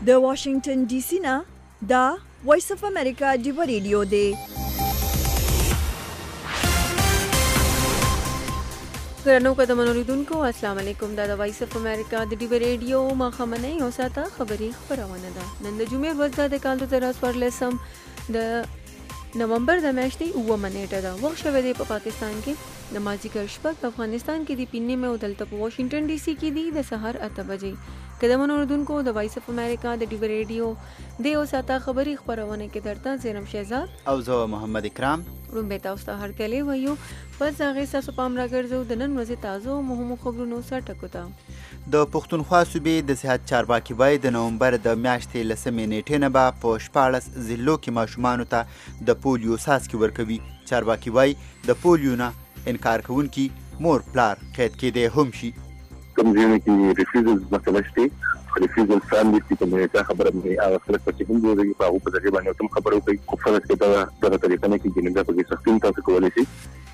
د واشنگټن ډي سي نه دا وایس اف امریکا ډیو ریډیو دی. ګرانو قدمونو لیدونکو السلام علیکم. دا د وایس اف امریکا د ډیو ریډیو مخمنه یو ساته خبري خبرونه ده. نن د جمعې ورځ د کال 2014 د نومبر د میاشتې 9 نیټه ده. وخت شوه دی په پاکستان کې د مازیګر شپږ، په افغانستان کې د پینې مې او دلته په واشنگټن ډي سي کې دی د سحر 8 بجې. قدمونو لیدونکو د وایس اف امریکا د ډیو ریډیو د یو ساته خبري خبرونه کې درته زیرم شهزاد او زه محمد اکرام رومبه تاسو ته هر کله وایو. پس هغه تاسو پام راګرځو د نن ورځې تازه او مهمو خبرونو سره ټکو ته. د پښتونخوا صوبې د صحت چارواکي وایي د نومبر د میاشتې 10 نیټې نه به په 14 ضلعو کې ماشومانو ته د پولیو څاڅکي ورکوي. چارواکي وایي د پولیو نه انکار کوونکي مور پلار قید کېدی هم شي. کوم ځایونه کې ریفیوزل مسله شته، ریفیوزل فاملی چې کومه خبره مې هغه خلک چې هم دوی په هغه په ځای باندې کوم خبرو کوي خو فرض کې دا طریقه نه کې ګینه په کې سختین تاسو کولای شي.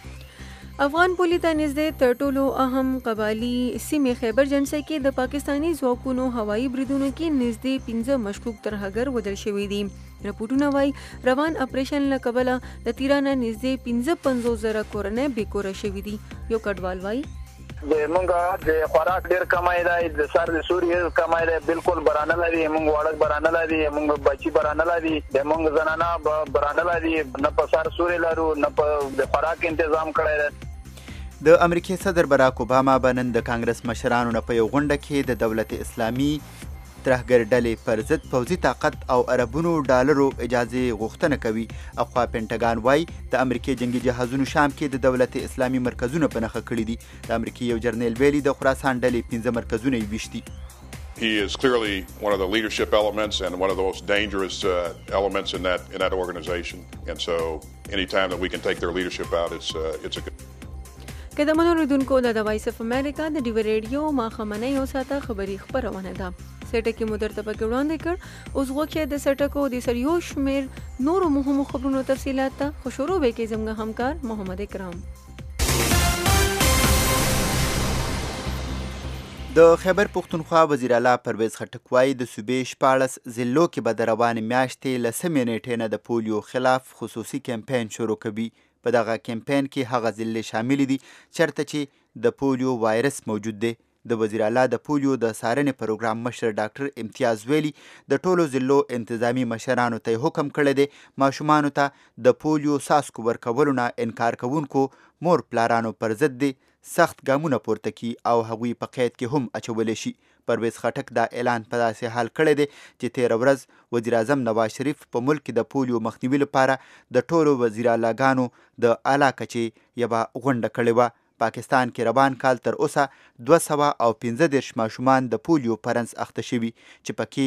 افغان پولیس ته نږدې تر ټولو اهم قبایلی سیمې خیبر جنسي کې د پاکستاني ځواکونو هوایي بریدونو کې نږدې 15 مشکوک ترهګر وژل شوي دي. رپورټونه وایي روان اپریشن له کبله د تیرانه نږدې 55,000 کورنۍ بېکوره شوي دي. یو کډوال وایي د مونږه د خوراک ډیر کمای دی، د سر د سوري کمای دی، بالکل برانه لري، مونږ وړک برانه لري، مونږ بچي برانه لري، د مونږ زنانه برانه لري، نه په سر سوري لرو نه په د خوراک تنظیم کړی دی. د امریکای صدر براک اوباما به نن د کانګرس مشرانو نه په یو غونډه کې د دولت اسلامي ترهګر ډلې پر ضد پوځي طاقت او اربونو ډالرو اجازه غوښتنه کوي. اخوا پینټاګان وایي د امریکای جنگي جهازونو شام کې د دولت اسلامي مرکزونه په نښه کړي دي. د امریکای یو جرنیل ویلي د خراسان ډلې 15 مرکزونه یې ویشتي. He is clearly one of the leadership elements and one of the most dangerous elements in that organization. And so anytime that we can take their leadership out, it's a good. قدمونو لیدونکو د وایس اف امریکا د ډیو ریډیو مخمنه یو ساته خبري خبرونه ده. سټکې مو درته پکې وړاندې کړ. اوس وخت د سټکو د سریو شمیر نورو مهمو خبرونو تفصیلات ته خو شروع به کې زموږ همکار محمد اکرام. د خیبر پښتونخوا وزیر اعلی پرویز خټک وایي د صوبې 14 ضلعو کې به د روانې میاشتې 10 نیټې نه د پولیو خلاف خصوصي کمپاین شروع کوي. په دغه کمپاین کې هغه ضلع شامل دي چېرته چې د پولیو وایرس موجود دی. د وزیر اعلی د پولیو د څارنې پروګرام مشر ډاکټر امتیاز ویلي د ټولو ضلعو انتظامی مشرانو ته حکم کړی دی ماشومانو ته د پولیو څاڅکو ورکولو نه انکار کوونکو مور پلارانو پر ضد دی سخت ګامونه پورته کړي او هغوی په قید کې هم اچولی شي. پرویز خټک دا اعلان په داسې حال کړی دی چې تېره ورځ وزیر اعظم نواز شریف په ملک کې د پولیو مخنیوي لپاره د ټولو وزیر اعلیګانو د اعلی کچې یوه غونډه کړې وه. پاکستان کې روان کال تر اوسه 215 ماشومان د پولیو په رنځ اخته شوي چې پکې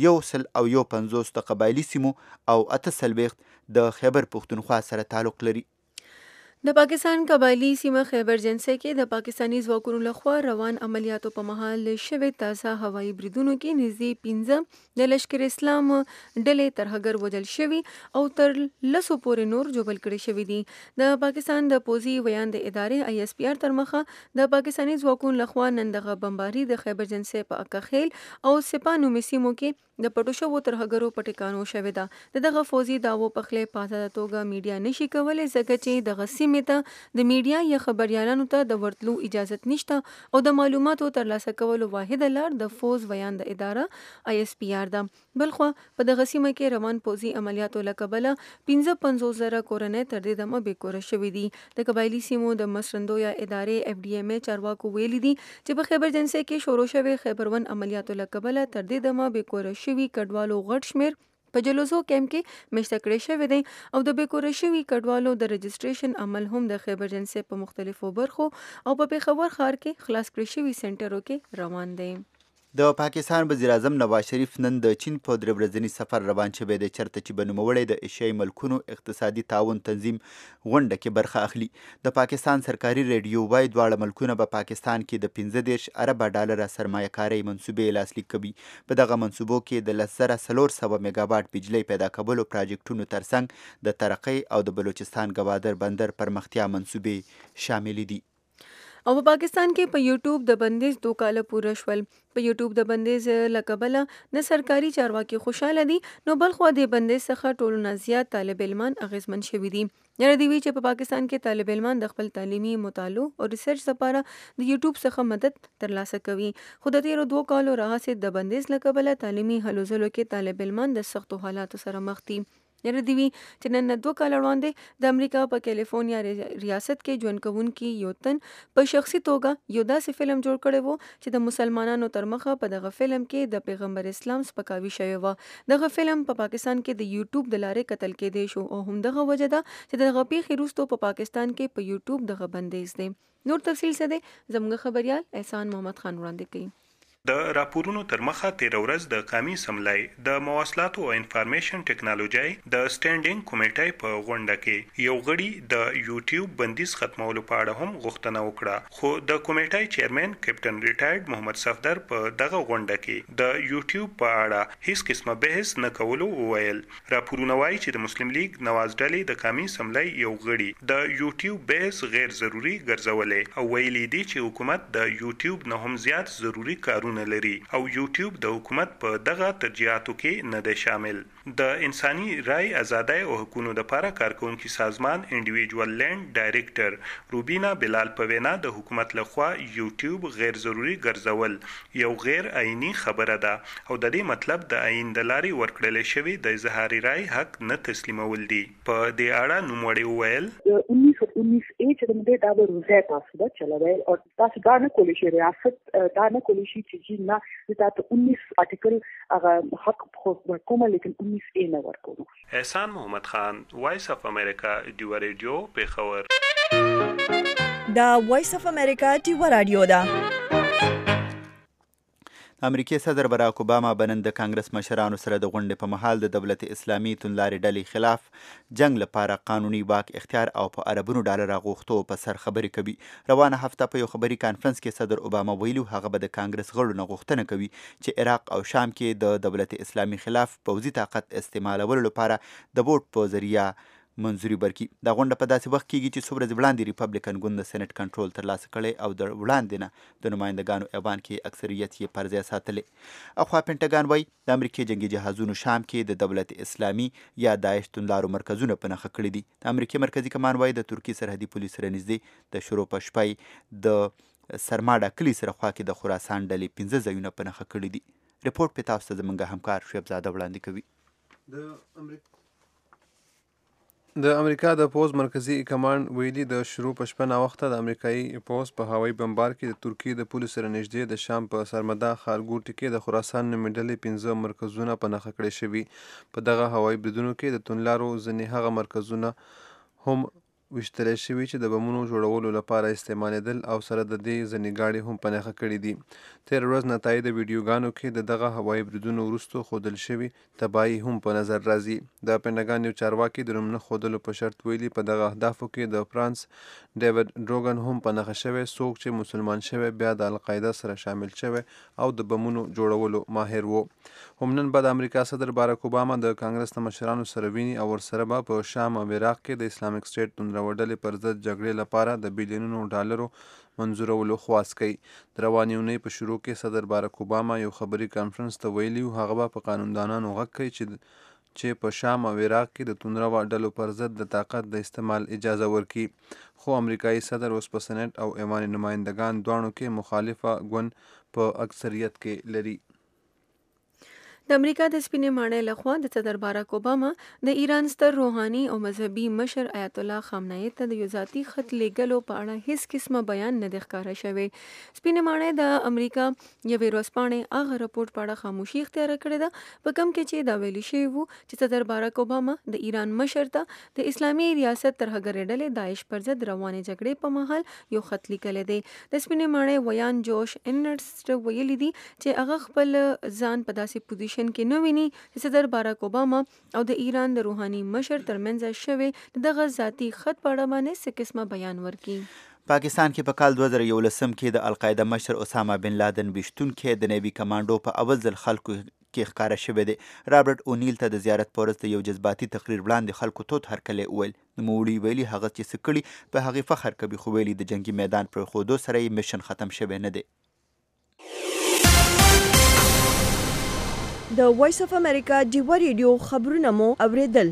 150 د قبایلي سیمو او 48 د خیبر پښتونخوا سره تعلق لري. د پاکستان قبایلی سیمه خیبر جنسي کې د پاکستاني ځواکونو لخوا روان عملیاتو په مهال شوې تازه هوایي بریدونو کې نږدې 15 د لشکر اسلام ډلې ترهګر وژل شوي او تر 10 پورې نور ژوبل کړي شوي دي. د پاکستان د پوځي ویان د ادارې ISPR تر مخه د پاکستاني ځواکونو لخوا نن دغه بمباري د خیبر جنسي په اکاخیل او سپانو سیمو کې د پټو شوو ترهګرو په ټکانو شوې ده. دغه فوځي داوو په خله په آزاده توګه میډیا نشي کولای ځکه چې دغه سیمې ته د میډیا یا خبريالانو ته د ورتلو اجازه نشته او د معلوماتو ترلاسه کولو واحد لار د فوز ویان د اداره ISPR ده. بلخو په دغه سیمه کې روان پوځي عملیاتو له کبله 55,000 کورنۍ تر دې دمه بېکوره شوي دي. د قبایلي سیمو د مسرندو یا ادارې FDMA چارواکو ویلي دي چې په خیبر جنسي کې شروع شوی خیبر ون عملیاتو له کبله تر دې دمه بېکوره شوي کډوالو غټ شمیر په جلوسو کیمپ کې مشته کړی شوی دی او د بېکوره شوي کډوالو د رجسټریشن عمل هم د خیبر جنسي په مختلفو برخو او په پېښور ښار کې خلاص کړی شوي سنټرو کې روان دی. د پاکستان وزیر اعظم نواز شریف نن د چین په 3 ورځني سفر روان شوی دی چېرته چې به نوموړی د ایشیایي ملکونو اقتصادي تعاون تنظیم غونډه کې برخه اخلي. د پاکستان سرکاري ریډیو وایي دواړه ملکونه به پاکستان کې د 15 اربه ډالره سرمایه کارۍ منصوبې لاسلیک کوي. په دغه منصوبو کې د 10,400 میګاواټ بجلی پیدا کولو پراجیکټونو ترڅنګ د ترقۍ او د بلوچستان ګوادر بندر پرمختیا منصوبې شاملې دي. او په پاکستان کې په یوټیوب د بندیز 2 کال پوره شول. په یوټیوب د بندیز له کبله نه سرکاري چارواکي خوشاله دي، نو بلخوا د بندیز څخه ټولو نه زیات طالب علمان اغیزمن شوي دي. یره دی وی چې په پاکستان کې طالب علمان د خپل تعلیمي مطالعو او ریسرچ لپاره د یوټیوب څخه مدد ترلاسه کوي. خو د تیرو 2 کالو راهیسې د بندیز له کبله تعلیمي هلو ځلو کې طالب علمان د سختو حالاتو سره مخ دي. یره دی وی چې نن 2 کال وړاندې د امریکا په کیلیفورنیا ریاست کې ژوند کوونکي یو تن په شخصي توګه یو داسې فلم جوړ کړی وو چې د مسلمانانو تر مخه په دغه فلم کې د پیغمبر اسلام سپکاوي شوی و. دغه فلم په پاکستان کې د یوټیوب د لارې قتل کېدی شو او هم دغه وجه ده چې دغه پیښې وروسته په پاکستان کې په یوټیوب دغه بندیز دی. نور تفصیل څه دی زموږ خبريال احسان محمد خان وړاندې کوي. د راپورونو تر مخه 13 ورځ د قومي سملای د مواصلاتو او انفارمیشن ټیکنالوژي د سټینډینګ کمیټې په غونډه کې یو غړي د یوټیوب بندیز ختمولو په اړه هم غوښتنه وکړه، خو د کمیټې چیرمن کیپټن ریټایرډ محمد صفدر په دغه غونډه کې د یوټیوب په اړه هیڅ قسمه بحث نه کولو وویل. راپورونه وایي چې د مسلم لیگ نواز ډلې د قومي سملای یو غړي د یوټیوب بحث غیر ضروري ګرځولې او ویلي دي چې حکومت د یوټیوب نه هم زیات ضروري کارونه لري او یوټیوب د حکومت په دغه ترجیحاتو کې نه دی شامل. د انساني رای ازادۍ او حقوقو لپاره کارکونکي سازمان انډیویډوال لینډ ډایریکټر روبینا بلال په وینا د حکومت لخوا یوټیوب غیر ضروري ګرځول یو غیر آئینی خبره ده او د دې مطلب د آئین د لارې ورکړل شوی د اظهار رای حق نه تسلیمول دي. په دې اړه نوموړي وویل 19 چې د مده دا به روزه تاسو دا چلوي او تاسو دا نه کولی شئ ریاست دا نه کولی شئ چې نه دا 19 آرټیکل هغه حق خو کومه لیکن 19 نه ورکوم. احسان محمد خان، وایس اف امریکا، ډیو ریډیو پیښور. دا وایس اف امریکا ډیو رادیو ده. امریکای صدر براک اوباما بنن د کانګرس مشرانو سره د غونډې په مهال د دولت اسلامي توندلارې ډلې خلاف جنگ لپاره قانوني واک اختیار او په اربونو ډالر غوښتو په سر خبرې کوي. روانه هفته په یو خبري کانفرنس کې صدر اوباما ویلو هغه به د کانګرس غړو نه غوښتنه کوي چې عراق او شام کې د دولت اسلامي خلاف پوځي طاقت استعمالولو لپاره د ووټ په ذریعہ منظوري ورکړي. دا غونډه په داسې وخت کېږي چې څو ورځې وړاندې ریپبلیکن ګوند د سېنټ کنټرول ترلاسه کړی او د وړاندې نه د نمایندګانو ایوان کې اکثریت یې پر ځای ساتلی. اخوا پینټاګان وایي د امریکې جنګي جهازونو شام کې د دولت اسلامي یا داعش توندلارو مرکزونه په نښه کړي دي. د امریکې مرکزي کمان وایي د ترکي سرحدي پولیس سره نږدې د شروع په شپه د سرماډا کلي سره خوا کې د خراسان ډلې 15 ځایونه په نښه کړي دي. رپورټ په تاسو ته زموږ همکار شعیب زاده وړاندې کوي. د امریکا د پوز مرکزی کمانډ ویلي د شروع په شپه ناوخته د امریکایي پوز په هوایي بمبار کې د ترکیې د پولیسو سره نږدې د شام په سرمدا ښارګوټي کې د خراسان نومې ډلې 15 مرکزونه په نښه کړي شوي. په دغه هوایي بریدونو کې د توندلارو ځینې هغه مرکزونه هم ویشتلی شوي چې د بمونو جوړولو لپاره استعمالېدل او سره د دې ځینې ګاډې هم په نښه کړي دي. تېره ورځ نتایج د ویډیوګانو کې د دغه هوایي بریدونو وروسته ښودل شوي تباهي هم په نظر راځي. د پینټاګان یو چارواکي د نوم نه ښودلو په شرط ویلي په دغه اهدافو کې د فرانس ډیوډ ډروګن هم په نښه شوی څوک چې مسلمان شوی بیا د القاعده سره شامل شوی او د بمونو جوړولو ماهر و. هم نن به د امریکا صدر باراک اوباما د کانګرس د مشرانو سره ویني او ورسره به په شام او عراق کې د اسلامک سټیټ توندروډلې پر ضد جګړې لپاره د بلیونونو ډالرو منظورولو خواست کوي. د روانې اونۍ په شروع کې صدر باراک اوباما یو خبري کانفرنس ته ویلي و هغه به په قانوندانانو غږ کوي چې په شام او عراق کې د توندرو ډلو پر ضد د طاقت د استعمال اجازه ورکړي. خو امریکایي صدر اوس په سنټ او ایوان نمایندګان دواړو کې مخالفه ګوند په اکثریت کې لري. د امریکا د سپینې ماڼۍ لخوا د صدر باراک اوباما د ایران ستر روحاني او مذهبي مشر آیت الله خامنه‌ای ته د یو ذاتي خط لیږلو په اړه هیڅ قسمه بیان نه دی ښکاره شوی. سپینې ماڼۍ د امریکا یوې ورځپاڼې هغه رپورټ په اړه خاموشي اختیاره کړې ده په کوم کې چې دا ویلي شوي وو چې صدر باراک اوباما د ایران مشر ته د اسلامي ریاست ترهګرې ډلې داعش پر ضد روانې جګړې په مهال یو خط لیکلی دی. د سپینې ماڼۍ ویان جوش انرسټ ویلي دي چې هغه خپل ځان په داسې پوزیشن کې نه ویني چې صدر باراک اوباما او د ایران د روحاني مشر ترمنځ شوی دغه ذاتي خط په اړه باندې څه قسمه بیان ورکړي. پاکستان کې په کال 2011 کې د القاعده مشر اسامه بن لادن ویشتونکي د نیوي کمانډو په اول ځل خلکو کې ښکاره شوی دی. رابرټ اونیل ته د زیارت په ورځ د یو جذباتي تقریر وړاندې خلکو تود هرکلی وویل. نوموړي ویلي هغه چې څه کړي په هغې فخر کوي، خو ویلي د جنګي میدان پرېښودو سره یې میشن ختم شوی نه دی. د وایس اف امریکا ډیوه ریډیو خبرونه مو اوریدل.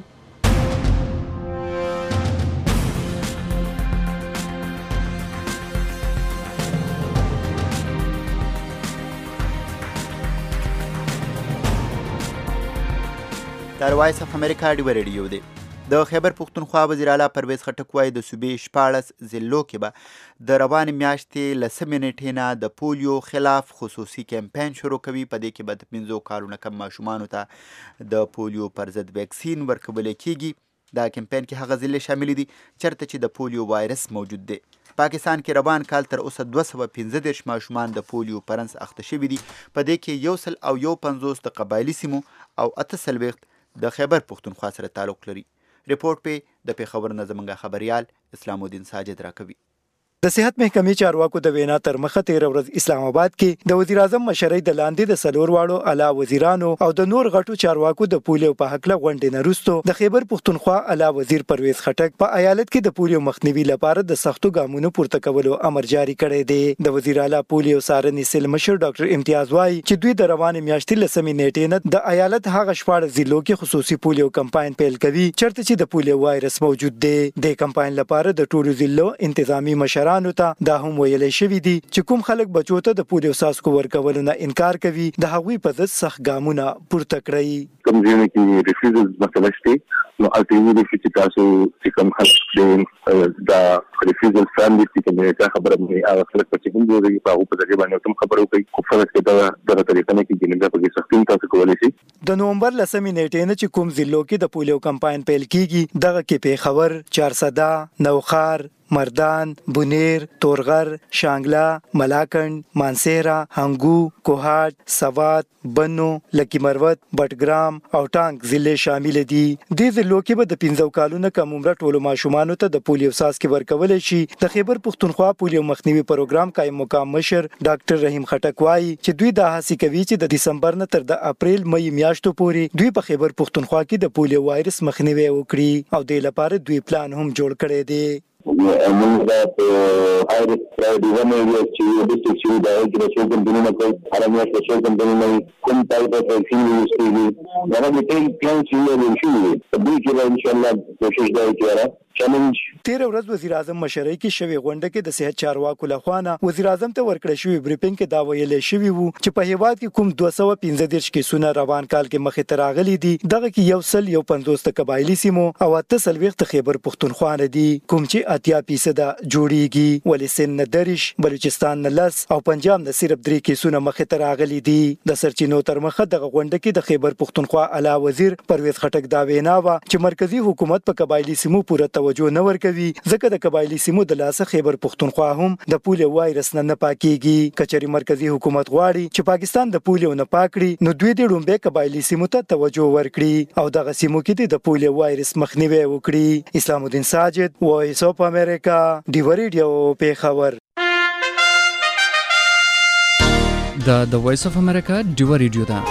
دا وایس اف امریکا ډیوه ریډیو دی. د خیبر پښتونخوا وزیر اعلی پرویز خټک وایي د صوبې 14 ضلعو کې به د روانې میاشتې له 3 نیټې نه د پولیو خلاف خصوصي کمپاین شروع کوي. په دې کې به د 15 کالونو کم ماشومانو ته د پولیو پر ضد ویکسین ورکول کیږي. دا کمپاین کې هغه ضلع شامل دي چېرته چې د پولیو وایرس موجود دی. پاکستان کې روان کال تر اوسه 215 ماشومان د پولیو پرنس اخته شوي دي. په دې کې 150 د قبایلي سیمو او 48 د خیبر پښتونخوا سره تعلق لري. ریپورټ په د پیښور نه زموږ خبریال اسلام الدین ساجد راکوي. د صحت محکمې چارواکو د وینا تر مخه 13 ورځ اسلام آباد کې د وزیر اعظم مشرۍ د لاندې د څلور واړو اعلی وزیرانو او د نور غټو چارواکو د پولیو په حق له غونډې نه وروسته د خیبر پښتونخوا اعلی وزیر پرویز خټک په ایالت کې د پولیو مخنیوي لپاره د سختو ګامونو پورته کولو امر جاری کړی دی. د وزیر اعلی پولیو څارنې سیل مشر ډاکټر امتیاز وايي چې دوی د روانې میاشتې له 3 نیټې نه د ایالت هغه 14 ضلعو کې خصوصي پولیو کمپاین پیل کوي چېرته چې د پولیو وایرس موجود دی. د کمپاین لپاره د ټولو ضلعو انتظامی مشرانو ته دا ویلې شوی دي چې کوم خلک بچو ته د پولیو څاڅکو ورکولو نه انکار کوي د هغوی په ضد سخت ګامونه پورته کړئ. کوم ځینې کې ریفیوزل مسله شته نو الټیمیټلی چې تاسو چې کوم خلک دا ریفیوزل فیملی چې کومه خبره مې هغه خلک چې کوم دی په هغه په ځای باندې کوم خبرو کوي خو فرض کې دا د طریقې نه کې ګینه په سختۍ تاسو کولای شئ. د نومبر 10 نیټې نه چې کوم ضلعو کې د پولیو کمپاین پیل کیږي دغه کې پیښور، چارسده، نوخار، مردان، بونیر، تورغر، شانګلا، ملاکنډ، مانسهره، هنګو، کوهاټ، سوات، بنو، لکی مروت، بټګرام او ټانک ضلع شامل دي. دې ضلعو کې به د 15 کالونو کم عمره ټولو ماشومانو ته د پولیو څاڅکي ورکول شي. د خیبر پښتونخوا پولیو مخنیوي پروګرام قائم مقام مشر ډاکټر رحیم خټک وایي چې دوی دا هڅه کوي چې د دسمبر نه تر د اپریل مې میاشتو پورې دوی په خیبر پښتونخوا کې د پولیو وایرس مخنیوي وکړي او د لپاره دوی پلان هم جوړ کړی دی. موږ دا هر پرایډ ونه یو چې د څه دا چې څو کمپنیونه کوي هر میاشت څو کمپنیونه کوم ټایپ اف ویکسین یوز کوي دا به ټول پلان چې یو شي په دې کې ان شاء الله کوشش دا کوي. چیلنج 13 ورځ وزیر اعظم مشرۍ کې شوی غونډه کې د صحت چارواکو لخوا نه وزیر اعظم ته ورکړی شوی بریفینګ کې دا ویل شوی وو چې په هیواد کې کوم 215 کیسونه روان کال کې مخې ته راغلي دي. دغه کې 150 قبایلی سیمو او 48 خیبر پښتونخوا نه دي کوم چې 80% جوړیږي ولې سن درش بلوچستان نه لس او پنجاب نه صرف 3 کیسونه مخې ته راغلي دي. د سرچینو تر مخه دغه غونډه کې د خیبر پښتونخوا اعلی وزیر پرویز خټک دا وینا و چې مرکزی حکومت په قبایلی سیمو پوره توجه نه ورکوي ځکه د قبایلی سیمو د لاسه خیبر پښتونخوا هم د پولیو وایرس نه پاکيږي. کچري مرکزی حکومت غواړي چې پاکستان د پولیو نه پاکړي نو دوی د ډومبه قبایلی سیمو ته توجه ورکړي او دغه سیمو کې د پولیو وایرس مخنیوي وکړي. اسلام الدین ساجد، وایس اف امریکا، ډیوه ریډیو، پیښور. د وایس اف امریکا ډیوه ریډیو ده.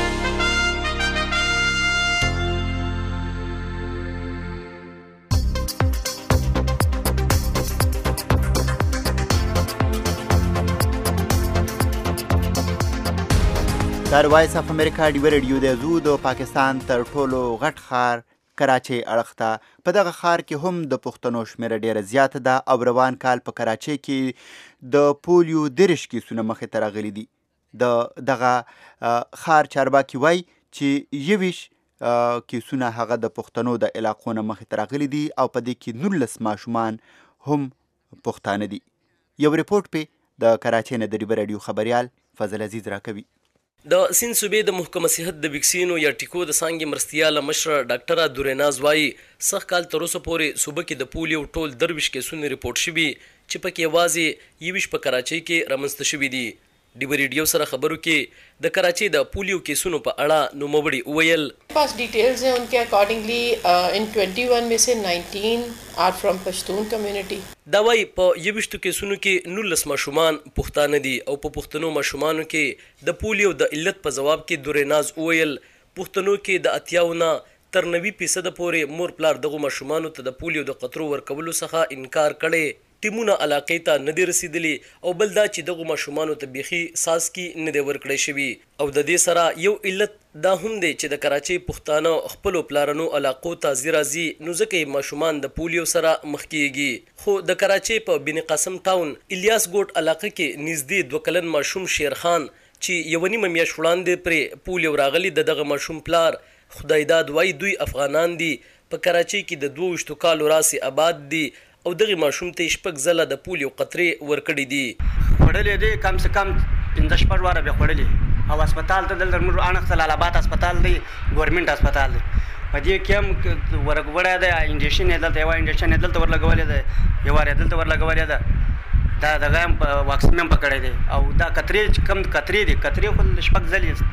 دا وایس اف امریکا ډیوه ریډیو دی. زو د پاکستان تر ټولو غټ ښار کراچۍ اړخ ته په دغه ښار کې هم د پښتنو شمېره ډیره زیاته ده او روان کال په کراچۍ کې د پولیو 30 کیسونه مخې ته راغلي دي. دغه ښار چارواکي وایي چې 21 کیسونه هغه د پښتنو د علاقو نه مخې ته راغلي دي او په دې کې 19 ماشومان هم پښتانه دي. یو ریپورټ په د کراچۍ نه د ډیوه ریډیو خبریال فضل عزیز راکوي. د سین صوبې د محکمه صحت د ویکسینو یا ټیکو د څانګې مرستیاله مشره ډاکټره دوریناز وایي سخت کال تر اوسه پورې صوبه کې د پولیو ټول 23 کیسونه ریپورټ شوي چې پکې یوازې 21 په کراچۍ کې رامنځته شوي دي. ډیو ریډیو سره خبرو کې د کراچي د پولیو کیسونو په اړه نوموړي وویل पास details हैं उनके अकॉर्डिंगली इन 21 में से 19 are from Pashtun कम्युनिटी دا وايي په 21 کیسونو کې 19 ماشومان پښتانه دي او په پښتنو ماشومانو کې د پولیو د علت په جواب کې دوریناز وویل پښتنو کې د 80 تر 90% پورې مور پلار دغه ماشومانو ته د پولیو د قطرو ورکولو څخه انکار کړي ټیمونه علاقې ته نه دي رسیدلي او بل دا چې دغه ماشومانو ته بيخي ساس کې نه دی ورکړی شوی او د دې سره یو علت دا هم دی چې د کراچي پښتانه خپل پلارانو علاقو ته زیرازي نو ځکه ماشومان د پولیو سره مخ کیږي خو د کراچي په بن قاسم ټاون الیاس ګوټ علاقې کې نږدې 2 کلن ماشوم شیرخان چې یو نیمه میاشت وړاندې پر پولیو راغلی دغه ماشوم پلار خدای داد وای دوی افغانان دي په کراچي کې د 22 کالو راسي آباد دي او دغه ماشوم ته شپږ ځله د پولیو قطرې ورکړې دي وړلې دي کم سے کم 15 واره به وړلې او هسپتال ته دلته موږ انخ جلالاباد هسپتال دی ګورنمنت هسپتال دی په دې کې هم ورګوړه ده انجکشن دلته یو انجکشن دلته ورلګولې ده یو واره دلته ورلګولې ده دا دغه واکسین هم پکړې دي او دا قطرې کم قطرې دي قطرې خو شپږ ځلې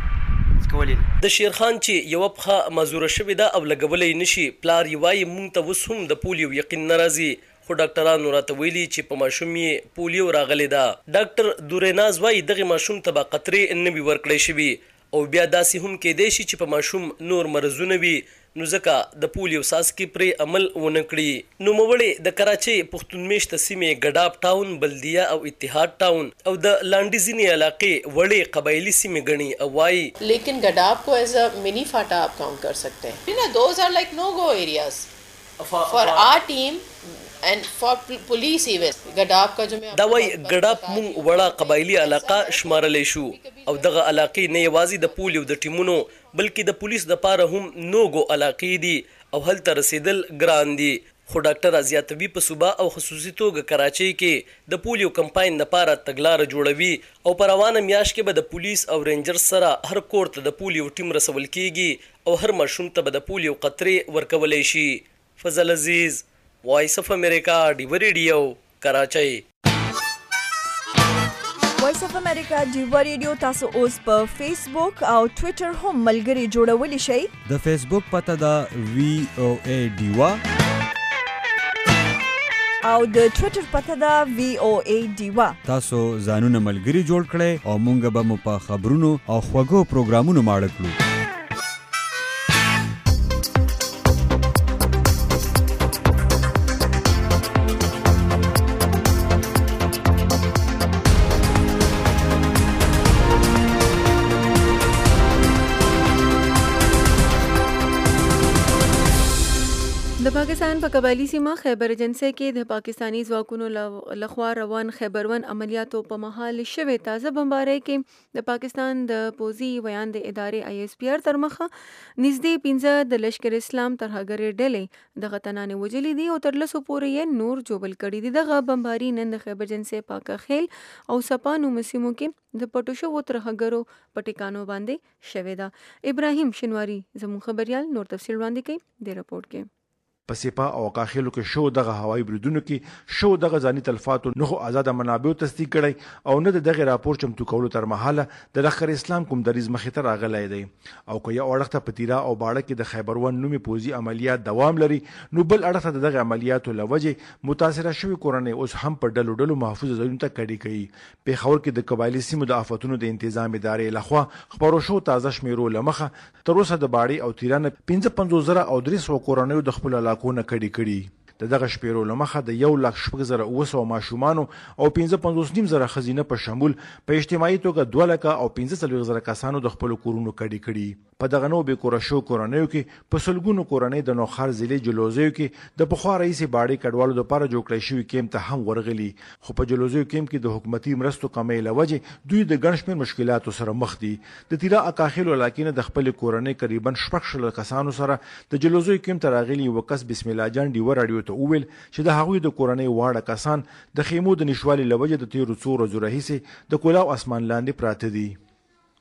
د شیرخان چې یو پخه مزوره شوې ده او لګولې نشي پلار یې وایي مونږ ته اوس هم د پولیو یقین ناراضي خو ډاکټرانو راته ویلي چې په ماشوم یې پولیو راغلی ده ډاکټر دوریناز وایي دغه ماشوم ته به قطرې نه وي ورکړی شوي او بیا داسې هم کېدی شي چې په ماشوم نور مرضونه وي نو ځکه د پولیو ساسکي پرې عمل ونه کړي نوموړی د کراچي پښتون میشته سیمې ګډاب ټاون بلدیه او اتحاد ټاون او د لانډي ځینې علاقې وړې قبایلي سیمې ګڼي او وایي लेकिन गडाब को as a mini फाटा आप काउंट कर सकते हैं you know those are like no go areas for our team and for police even गडाब का जो मैं دا وای ګډاب مونږ وړه قبایلی علاقه شمارلې شو او دغه علاقې نه یوازې د پولیو د ټیمونو بلکې د پولیس د پاره هم نوګو علاقې دي او هلته رسیدل ګران دي خو ډاکټر ازیاتوی په صوبا او خصوصي توګه کراچۍ کې د پولیو کمپاین لپاره تګلار جوړوي او په روانه میاشت کې به د پولیس او رینجر سره هر کور ته د پولیو ټیم رسول کیږي او هر ماشوم ته به د پولیو قطرې ورکولای شي فضل عزیز وایس اف امریکا ډیو ریډیو کراچۍ وایس اف امریکا ډیو ریډیو تاسو اوس په فیسبوک او ټوئیټر هم ملګري جوړولی شئ د فیسبوک پته دا VOA ډیوا او د ټوئیټر پته دا VOA ډیوا تاسو ځانونه ملګري جوړ کړئ او مونږ به مو په خبرونو او خوږو پروګرامونو ماړه کړو د پاکستان په قبایلی سیمه خیبر ایجنسی کې د پاکستانی ځواکونو لخوا روان خیبر 1 عملیاتو په مهال شوې تازه بمبارۍ کې د پاکستان د پوځي ویاند ادارې ISPR تر مخه نږدې 15 د لشکر اسلام ترهګرې ډلې د غتنانې وجلې دي او تر لسو پورې یې نور جوبل کړي دي دغه بمباري نن د خیبر ایجنسی پاکه خیل او سپانو مسیمو کې د پټو شو ترهګرو پټیکانو باندې شوې ده ابراهیم شنواری زموږ خبريال نور تفصیل وړاندې کوي د رپورت کې په سپا او کاخلو کې شو دغه هوایي بریدونو کې شو دغه ځاني تلفاتو نه آزاد منابع تصدیق کړي او نه دغه راپور چمتو کولو تر مهاله د لخر اسلام کوم دریز مخې ته راغلی دی او که یو اړخته پتیرا او باړه کې د خیبر 1 نومي پوځي عملیات دوام لري نو بل اړخته دغه عملیاتو لوجه متاثره شوی کورنۍ اوس هم په ډلو ډلو محفوظ ځایونو ته کډي کوي په خبر کې د قبایلی سیمو د آفاتونو د تنظیم ادارې لخوا خبرو شو تازه شمیرو لمخه تر اوسه د باړي او تیرانه 55,000 او 300 کورنۍ د خپل علاقو نه کړي د دغه شمیرو لمخه د 1,00,000 ماشومان او 55,000 خزینه په شمول په اجتماعي توګه 2,00,000 او 15,000 کسانو د خپل کورونو کړي په دغه نو به کور شو کورنیو کې په سلګونو کورنۍ د نوخار ضلع جلوزیو کې د بخوا رئیس باړي کډوالو د لپاره جوړ کړی شوی کیمپ ته هم ورغلي خو په جلوزیو کیمپ کې د حکومتي مرستو کمې لوجه دوی د ګڼشمیر مشکلاتو سره مخ دي د تیرا اکاخلو علاقې د خپل کورنۍ تقریبا 600 کسانو سره د جلوزیو کیمپ ته راغلي وکس بسم الله جان ډیو رادیو ته وویل چې د هغوی د کورنۍ واړه کسان د خیمو د نشوالي لوجه د تیرو څو ورځو راهیسې د کولاو اسمان لاندې پراته دي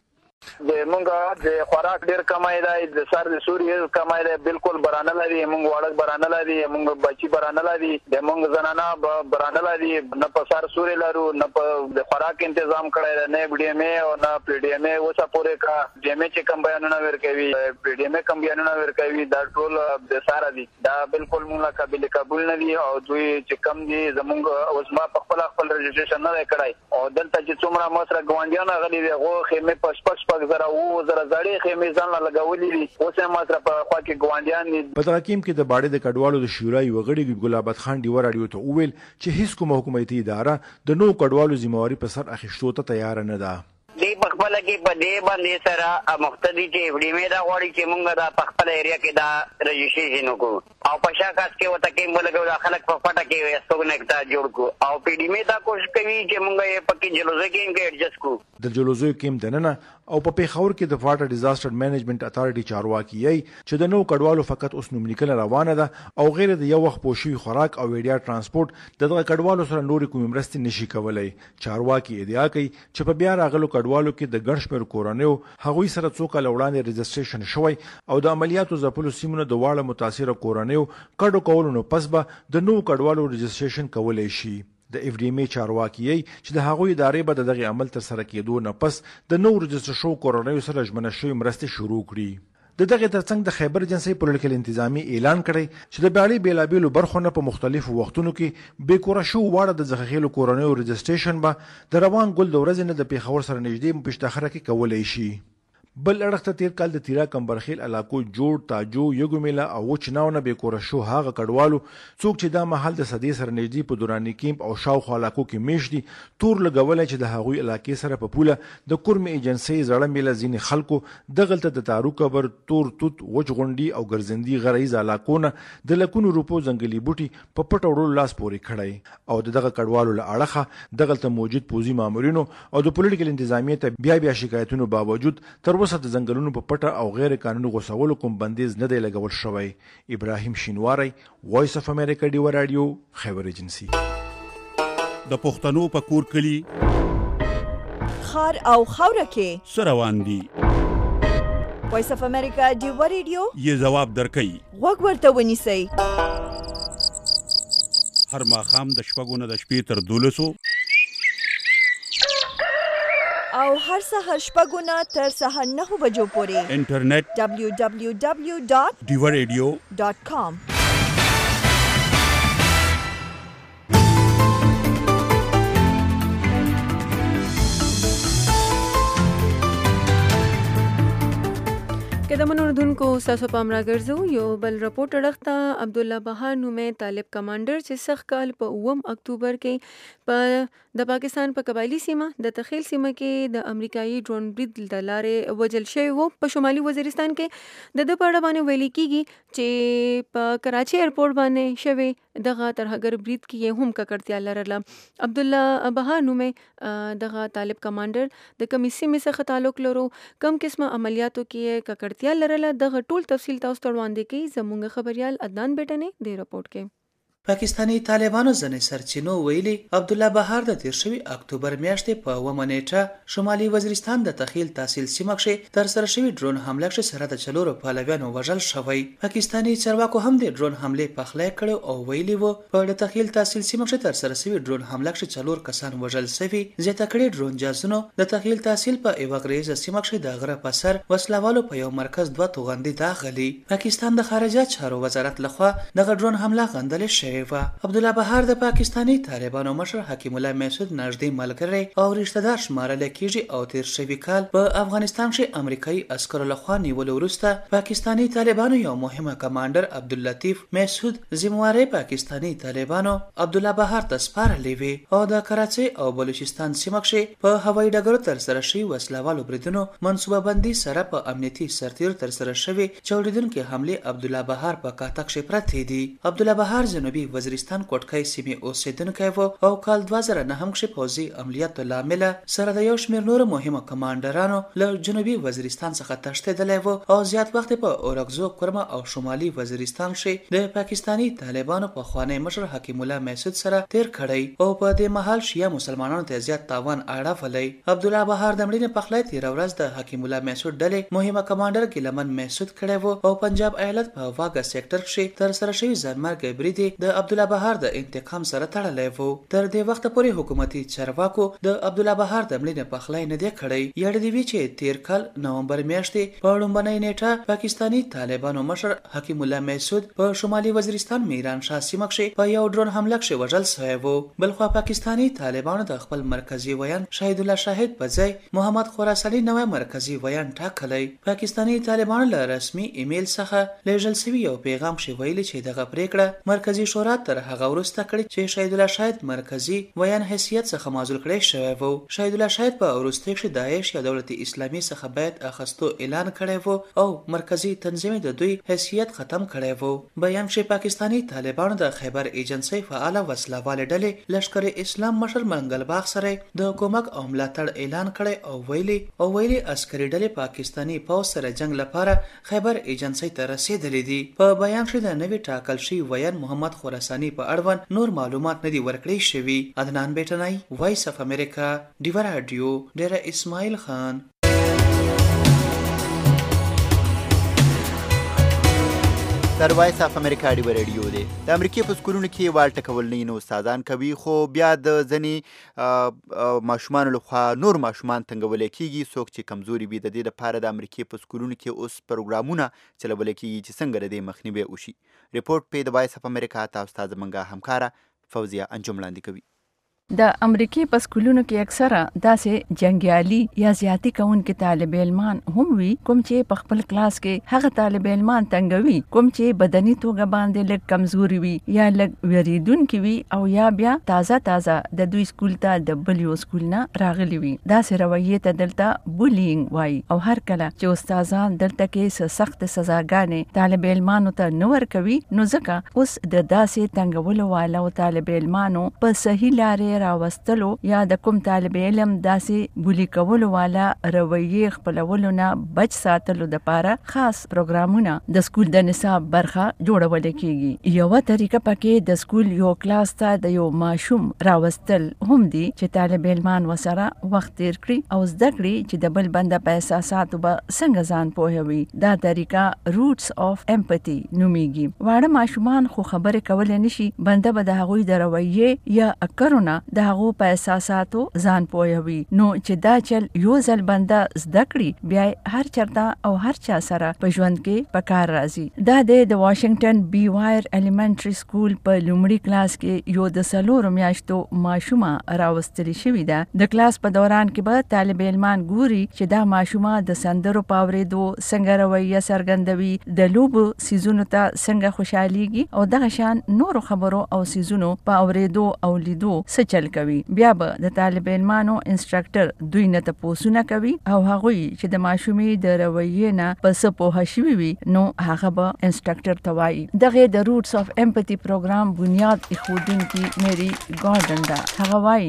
د مونږه د خوراک ډیر کمای دی د سر د سوري کمای دی بالکل برانه لري مونږ وړک برانه لري مونږ بچي برانه لري د مونږ زنانه برانه لري نه په سر سوري لرو نه په د خوراک تنظیم کړی نه بي ډي ام ای او نه پی ډي ام ای وسه پورې کا ډي ام ای چې کم بیانونه ورکوي پی ډي ام ای کم بیانونه ورکوي دا ټول د سره دي دا بالکل مونږه قابل قبول نه دي او دوی چې کم دي زمونږ اوس ما په خپل رجسټریشن نه کړای او دلته چې څومره مسره ګوانډیان غلي دي غو خیمه پښ زره زړې خیمې ځان لګولې دي اوس هم ماته په خوا کې ګوانډیان دي. په دغه کې د باډې د کډوالو د شورای وغړي ګلابت خان ډیور اډیو ته وویل چې هیڅ کومه حکومتي اداره د نو کډوالو ذمہواری په سر اخیستو ته تیار نه ده. دی پخپل کې په دې باندې سره مختلفي چې وډیمه دا غوړي چې مونږ دا پخپل ایریا کې دا رجسټریشن وکړو او په شاکاس کې وته کې موږ له خلک په پټه کې استوګنکتا جوړ کو او پی ډی مې دا کوشش کوي چې مونږ یې پکې جلوزه کې ایڈجسټ کو د جلوزو کې دننه او په پیښور کې د واټر ډیزاستر مینجمنت اتارټي چارواکي چې د نو کډوالو فقط اوس نوم لیکل روانه ده او غیر د یو وخت پوښي خوراک او ویډیا ترانسپورت دغه کډوالو سره نوري کوم مرستې نشي کولای. چارواکي ادعا کوي چې په بیا راغلو کډوالو کې د ګڼ شمېر کورنیو هغوی سره څو کاله وړاندې رجسټریشن شوی او د عملیاتو ځپلو سیمونو د واړه متاثره کورنیو کډو کولو نو پس به د نو کډوالو رجسټریشن کولای شي. د اف ډي ام ای چارواکي چې د هغوی ادارې به دغه عمل تر سره کېدو نه پس د نو رجسټر شو کورنیو سره ژمنه شوی مرستې شروع کړي. د دغه ترڅنګ د خیبر ایجنسی پولیټیکل انتظامی اعلان کړی چې د بیاړي بیلابیلو برخو نه په مختلفو وختونو کې بې کوره شو واړه د ځخخېلو کورنیو رجسټریشن به د روان ګل د ورځې نه د پیښور سره نږدې پشتاخره کې کولای شي. بل اړخ ته تیر کال د تیرا کمبرخیل علاقو جوړ تاجو یګومیلا او چناونه به کور شو هغه کډوالو څوک چې دا محل د صدې سره نږدې په دوراني کیمپ او شاوخوا علاقو کې میشتي تور لګولای چې د هغوی علاقې سره په پوله د کورم ایجنسی زړه میله ځینې خلکو دغلته د تارو قبر تور توت وچ غونډي او ګرځندي غریز علاقونه د لکونو روپو ځنګلي بوټي په پټ وړو لاس پورې کړی او دغه کډوالو له اړخه دغلته موجود پوزي مامورینو او د پولیټیکل انتظامیه ته بیا شکایتونو باوجود تر اوسه د ځنګلونو په پټه او غیر قانوني غوڅولو کوم بندیز نه دی لګول شوی. ابراهیم شینواری، وایس اف امریکا ډیو رادیو، خیبر ایجنسی. د پښتنو په کور کلی خار او خاوره کې سروان دي. وایس اف امریکا ډیو رادیو یې جواب درکړي. وګ ورته ونیسئ. هر ماښام د شپږو نه د شپې تر 12 او هر سهار شپږو نه تر سهار 9 بجو پورې انټرنیټ www.diwaradio.com. که د منوردونکو ساسو پام راګرځو یو بل رپورټ اړخته عبد الله بهار نومې طالب کمانډر چې سخت کال په 9 اکتوبر کې په د پاکستان په قبایلی سیمه د تخیل سیمه کې د امریکایي ډرون برید د لارې وجل شوی وو. په شمالي وزیرستان کې د په اړه باندې ویل کیږي چې په کراچي ایرپورټ باندې شوی دغه ترهګر برید کې هم ککړتیا لرله. عبد الله بهار نومې دغه طالب کمانډر د کمیسي سیمه څخه تعلق لرو کم قسمه عملیاتو کې ککړتیا لرله. دغه ټول تفصیل تاسو ته وړاندې کوي زموږ خبريال عدنان بیٹنې د رپورت کې. پاکستانی طالبانو ځنې سرچینو ویلي عبد الله بهار د 13 اکتوبر میاشتې په 9 نیټه شمالي وزیرستان د تخیل تحصیل سیمه کې تر سره شوی ډرون حمله کې سره د چلورو پهلویانو وژل شوی. پاکستانی چارواکو هم د ډرون حمله په خلای کړو او ویلي وو په د تخیل تحصیل سیمه کې تر سره شوی ډرون حمله کې چلور کسان وژل شوی. زیاته کړي ډرون جاسونو د تخیل تحصیل په ایواغریز سیمه کې د غره په سر وسلوالو په یو مرکز 2 توغندي داخلي. پاکستان د خارجه چارو وزارت لخوا د ډرون حمله غندل شوی. عبد الله بهار د پاکستانی طالبانو مشر حکیم الله مسعود نږدې ملګری او رشتہ دار شمارل کیږي او تیر شوی کال په افغانستان کې امریکایي عسکرو لخوا نیول وروسته پاکستانی طالبانو یو مهمه کمانډر عبد اللطیف مسعود ذمہواری پاکستانی طالبانو عبد الله بهار ته سپارلې وی او د کراچي او بلوچستان سیمه کې په هوایي ډګر تر سره شوی وسلوالو بریدونو منصوبه بندي سره په امنیتي سرتیر تر سره شوی چوریدونکو حمله عبد الله بهار په کاتک کې پرته دي. عبد الله بهار جنوبي جنوبي وزیرستان کوټکۍ سیمې اوسیدونکی و او کال 2009 کې پوځي عملیاتو له امله سره د یو شمېر نورو مهمو کمانډرانو له جنوبي وزیرستان څخه تښتېدلی و او زیات وخت په اورکزو کرما او شمالي وزیرستان کې د پاکستاني طالبانو پخوانی مشر حکیم الله محسود سره تیر کړی او په دې مهال شیعه مسلمانانو ته زیات تاوان اړولی. عبدالله بهار د مړینې پخلی تېره ورځ د حکیم الله محسود ډلې مهمه کمانډر ګیلمن محسود کړی و او پنجاب ایالت په واګه سیکټر کې ترسره شوي ځانمرګي برید د عبدالله بهار د انتقام سره تړلی و. تر دې وخته پورې حکومتي چارواکو د عبدالله بهار د مړینې پخلی نه دی کړی. یاد دی چې تیر کال نومبر میاشتې په لومړنۍ نیټه پاکستاني طالبانو مشر حکیم الله محسود په شمالي وزیرستان میران شاه سیمه کې په یو ډرون حمله کې وژل شوی و. بلخوا پاکستاني طالبانو د خپل مرکزی ویان شهید الله شاهد په ځای محمد خراساني نوی مرکزی ویان ټاکلی. پاکستاني طالبانو له رسمي ایمیل څخه لیږل شوي یو پیغام کې ویلي چې دغه پریکړه مرکزی شورا تر هغه وروسته کړې چې شهید الله شاهد مرکزی ویان حیثیت څخه معزول کړی شوی و. شهید الله شاهد په وروستي کې داعش یا دولت اسلامي څخه بیعت اخیستو اعلان کړی و او مرکزی تنظیم د دوی حیثیت ختم کړی و. بیان کې پاکستاني طالبانو د خیبر ایجنسی فعال وسلهوال ډلې لشکر اسلام مشر منګل باغ سره د کومک او ملاتړ اعلان کړی او ویلي عسکري ډلې پاکستاني پوځ سره جنگ لپاره خیبر ایجنسی ته رسیدلې دي. په بیان کې د نوي ټاکل شوي ویان محمد خراساني په اړوند نور معلومات نه دي ورکړی شوي. عدنان بیٹنای، وایس اف امریکا، ډیوا رادیو، ډیره اسماعیل خان. در وایس اف امریکا ډیوا رادیو دی. د امریکای په سکولونو کې وال ټکول نه نو استادان کوي، خو بیا د ځنې ماشومان لخوا نور ماشومان تنګول کیږي. څوک چې کمزوري وي د دې لپاره د امریکای په سکولونو کې اوس پروګرامونه چلول کیږي چې څنګه د دې مخنیوي وشي. ریپورت په د وایس اف امریکا تاسو ته زمونږ همکاره فوزیه انجم وړاندې کوي. د امریکای په سکولونو کې اکثره داسې جنگیالي یا زیاتی کوونکي طالب علمان هم وي کوم چې په خپل کلاس کې هغه طالب علمان تنګوي کوم چې بدني توګه باندې لږ کمزوري وي یا لږ ویریدونکي وي او یا بیا تازه د دوی سکول ته د بل یو سکول نه راغلي وي. داسې رویې ته دلته بولینګ وایي او هر کله چې استادان دلته کې سخت سزاګانې طالب علمانو ته نه ورکوي نو ځکه اوس د داسې تنګولو والو طالب علمانو په صحیح لارې راوستلو یا د کوم طالب علم داسې بولی کولو والا رویې خپلولو نه بچ ساتلو لپاره خاص پروګرامونه د سکول د نصاب برخه جوړول کیږي. یو طریقه پکې د سکول یو کلاس ته د یو ماشوم راوستل هم دي چې طالب علمان وسره وخت تیر کړي او زده کړي چې د بل بنده په احساساتو به څنګه ځان پوهوي. دا طریقه روټس اف امپاتی نومیږي. واړه ماشومان خو خبرې کولای نشي، بنده به د هغوی د رویې یا اکرونه د هغو په احساساتو ځان پوهوي. نو چې دا چل یو ځل بنده زده کړي بیا هر چرته او هر چا سره په ژوند کې په کار راځي. دا د واشنگټن بی وایر الیمنټری سکول په لومړي کلاس کې یو د 4 میاشتو ماشومه راوستل شوې ده. د کلاس په دوران کې به طالب علمان ګوري چې دا ماشومه د سندرو په اورېدو څنګه رویه څرګندوي، د لوبو سیزونو ته څنګه خوشحاليږي او دغه شان نورو خبرو او سیزونو په اورېدو او لیدو چل کوي. بیا به د طالب علمانو انسټرکټر دوی نه تاسو کوي او هغوی چې د ماشومې د رویې نه په څه پوه شوي وي نو هغه به انسټرکټر ته وایي. دغه د روټس اف امپاتی پروګرام بنیاد ایښودونکي میری ګارډن ده. هغه وایي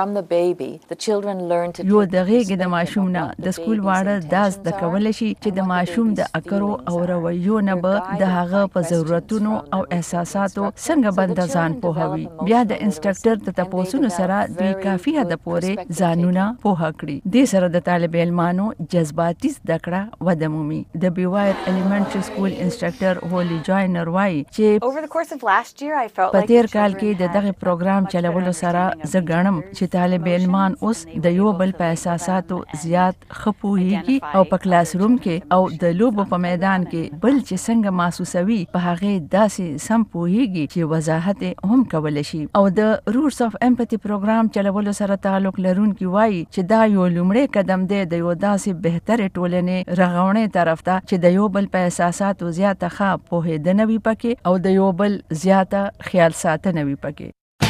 چې یو د غېږې د ماشوم نه د سکول واړه دا زده کولی شي چې د ماشوم د اکرو او رویو نه به د هغه په ضرورتونو او احساساتو څنګه بنده ځان پوهوي. بیا د انسټرکټر ته تاسو سره دوی کافي حد پورې ځانونه پوهه کړي. دې سره د طالب علمانو جذباتي زده کړه وده مومي. د بی وایر الیمنټری سکول انسټرکټر هولي جاینر وایي چې په تیر کال کې د دغه پروګرام چلولو سره زه ګڼم چې طالب علمان اوس د یو بل په احساساتو زیات خپوهيږي او په کلاس روم کې او د لوبو په میدان کې بل چې څنګه محسوسوي په هغه داسې سم پوهیږي چې وضاحت هم کولای شي. او د روټس اف امپاتی پروګرام چلولو سره تعلق لرونکي وایي چې دا یو لومړی قدم دی د یو داسې بهترې ټولنې رغونې طرف ته چې د یو بل په احساساتو زیاته ښه پوهېدنه وي پکې او د یو بل زیاته خیال ساتنه وي پکې.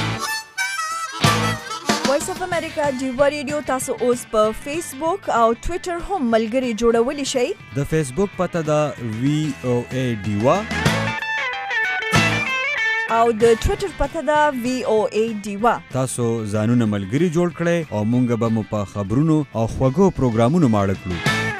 وایس اف امریکا ډیوا رادیو تاسو اوس په فیسبوک او ټوئیټر هم ملګري جوړولی شئ. د فیسبوک پته دا VOA ډیوا او د ټوئیټر پته ده VOA ډیوا. تاسو ځانونه ملګري جوړ کړئ او مونږ به مو په خبرونو او خوږو پروګرامونو ماړه کړو.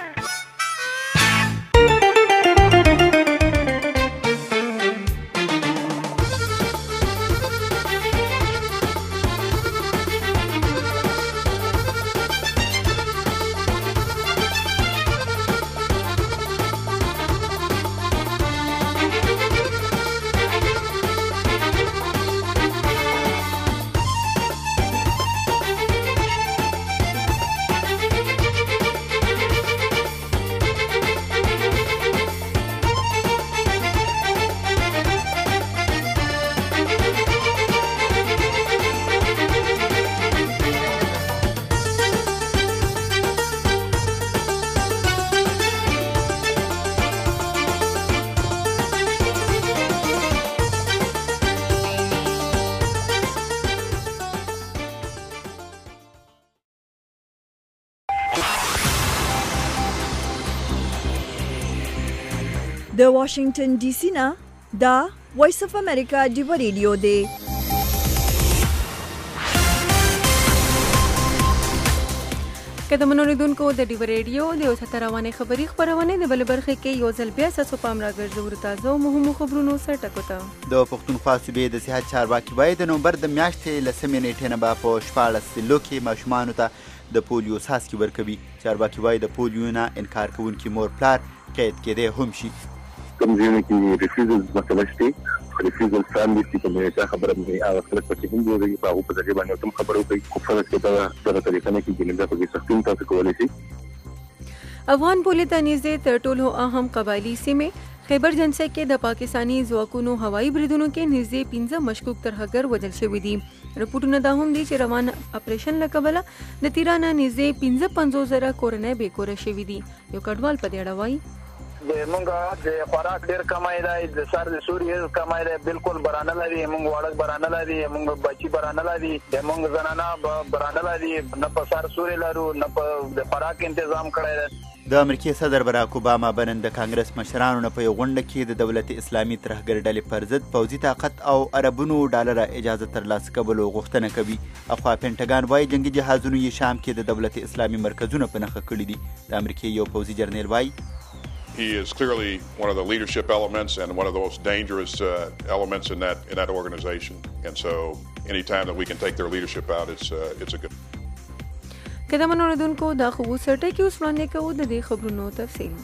د واشنگټن ډي سي نه دا وایس اف امریکا ډیوا ریډیو دی. که د منوریدونکو د ډیوا ریډیو د اوسه روانه خبری خبرونه د بل برخه کې یو ځل بیا تاسو پام راګرځو تازه مهمو خبرونو سره ټکوته. د پښتونخوا صوبې د صحت چارواکي وایي د نومبر د میاشتې له 3 نیټې نه به په 14 ضلعو کې ماشومانو ته د پولیو څاڅکي ورکوي. چارواکي وایي د پولیو نه انکار کوونکي مور پلار قید کېدی هم شي. کوم ځینې کې ریفیوزل مسله شته، ریفیوزل فاملی چې کومه خبره مې هغه خلک په کوم ډول په هغه په ځای باندې کوم خبرو کوي خو فرض کې دا طریقه نه کې ګنده په سختین تاسو کولای شي. افغان پولیس ته نږدې تر ټولو اهم قبایلی سیمې خیبر جنسه کې د پاکستانی ځواکونو هوایي بریدونو کې نږدې 15 مشکوک ترهګر وژل شوي دي. رپورټونه دا هم دي چې روان اپریشن له کبله د تیرانه نږدې 55,000 کورنۍ بې کوره شوي دي. یو کډوال په دې اړه وایي د مونږه د خوراک ډیر کمای دی، د سر د سوري کمای دی، بالکل برانه لري، مونږ وړک برانه لري، مونږ بچي برانه لري، د مونږ زنانه برانه لري، نه په سر سوري لرو نه په د خوراک تنظیم کړی دی. د امریکای صدر براک اوباما بنن د کانګرس مشرانو نه په یو غونډه کې د دولت اسلامي ترهګر ډلې پر ضد پوځي طاقت او اربونو ډالر اجازه ترلاسه کولو غوښتنه کوي. اخوا پینټاګان وايي جنگي جهازونو یې شام کې د دولت اسلامي مرکزونه په نښه کړي دي. د امریکای یو پوځي جرنیل وايي He is clearly one of the leadership elements and one of the most dangerous elements in that organization. And so, anytime that we can take their leadership out, it's a good. کله منوریدونکو دا خو سرټه کې اوس وړاندې کوو د دې خبرونو تفصیل.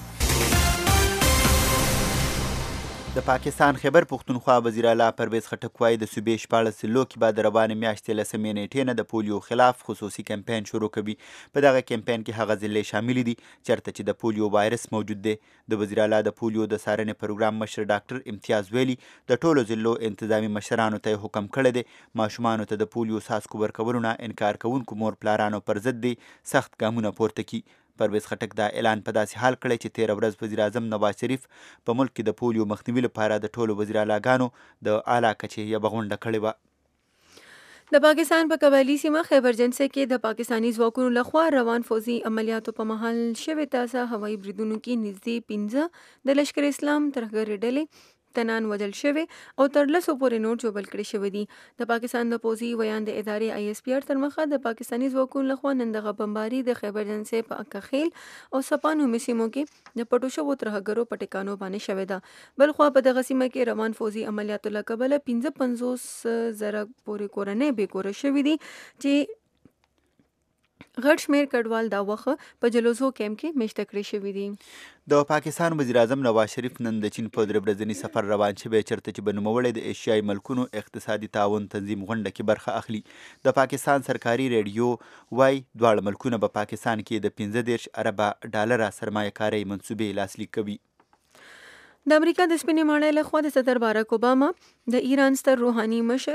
د پاکستان خیبر پښتونخوا وزیر اعلی پرویز خټک وايي د صوبې 14 ضلعو کې به د روانې میاشتې له 3 نیټې نه د پولیو خلاف خصوصي کمپاین شروع کوي. په دغه کمپاین کې هغه ضلعې شاملې دي چېرته چې د پولیو وایرس موجود دی. د وزیر اعلی د پولیو د څارنې پروګرام مشر ډاکټر امتیاز ویلي د ټولو ضلعو انتظامی مشرانو ته حکم کړی دی ماشومانو ته د پولیو څاڅکو ورکولو نه انکار کوونکو مور پلارانو پر ضد دی سخت ګامونه پورته کړي. پرویز خټک دا اعلان په داسې حال کړی چې 13 ورځ وزیر اعظم نواز شریف په ملک کې د پولیو مخنیوي لپاره د ټولو وزیر اعلیګانو د اعلی کچې یوه غونډه کړې وه. د پاکستان په قبایلی سیمه خیبر جنسه کې د پاکستانی ځواکونو لخوا روان فوزي عملیاتو په مهال شوې تازه هوایي بریدونو کې نږدې 15 د لشکر اسلام ترهګر ډلې تنان وژل شوی او تر 200 پورې نور جوړ کړي شوی دي. د پاکستان د پوځي ویان د ادارې ISPR تر مخه د پاکستانی ځواکونو لخوا نن دغه بمباري د خیبر جنسه په اکخیل او سپانو سیمو کې د پټو شوو ترهګرو په ټکانو باندې شوی ده. بل خو په دغه سیمه کې روان فوزي عملیاتو له کبله 55,000 پورې کورنۍ بې کوره شوي دي چې غټ شمیر کډوال دا وخت په جلوزو کیمپ کې میشته کړی شوي دي. د پاکستان وزیر اعظم نواز شریف نن د چین په 3 ورځني سفر روان شوی چېرته چې به نوموړی د ایشیایي ملکونو اقتصادي تعاون تنظیم غونډه کې برخه اخلي. د پاکستان سرکاري ریډیو وایي دواړه ملکونه په پاکستان کې د 15 اربه ډالره سرمایه کارۍ منصوبې لاسلیک کوي. د امریکا د سپینې ماڼۍ لخوا د صدر باراک اوباما د ایران ستر روحاني مشر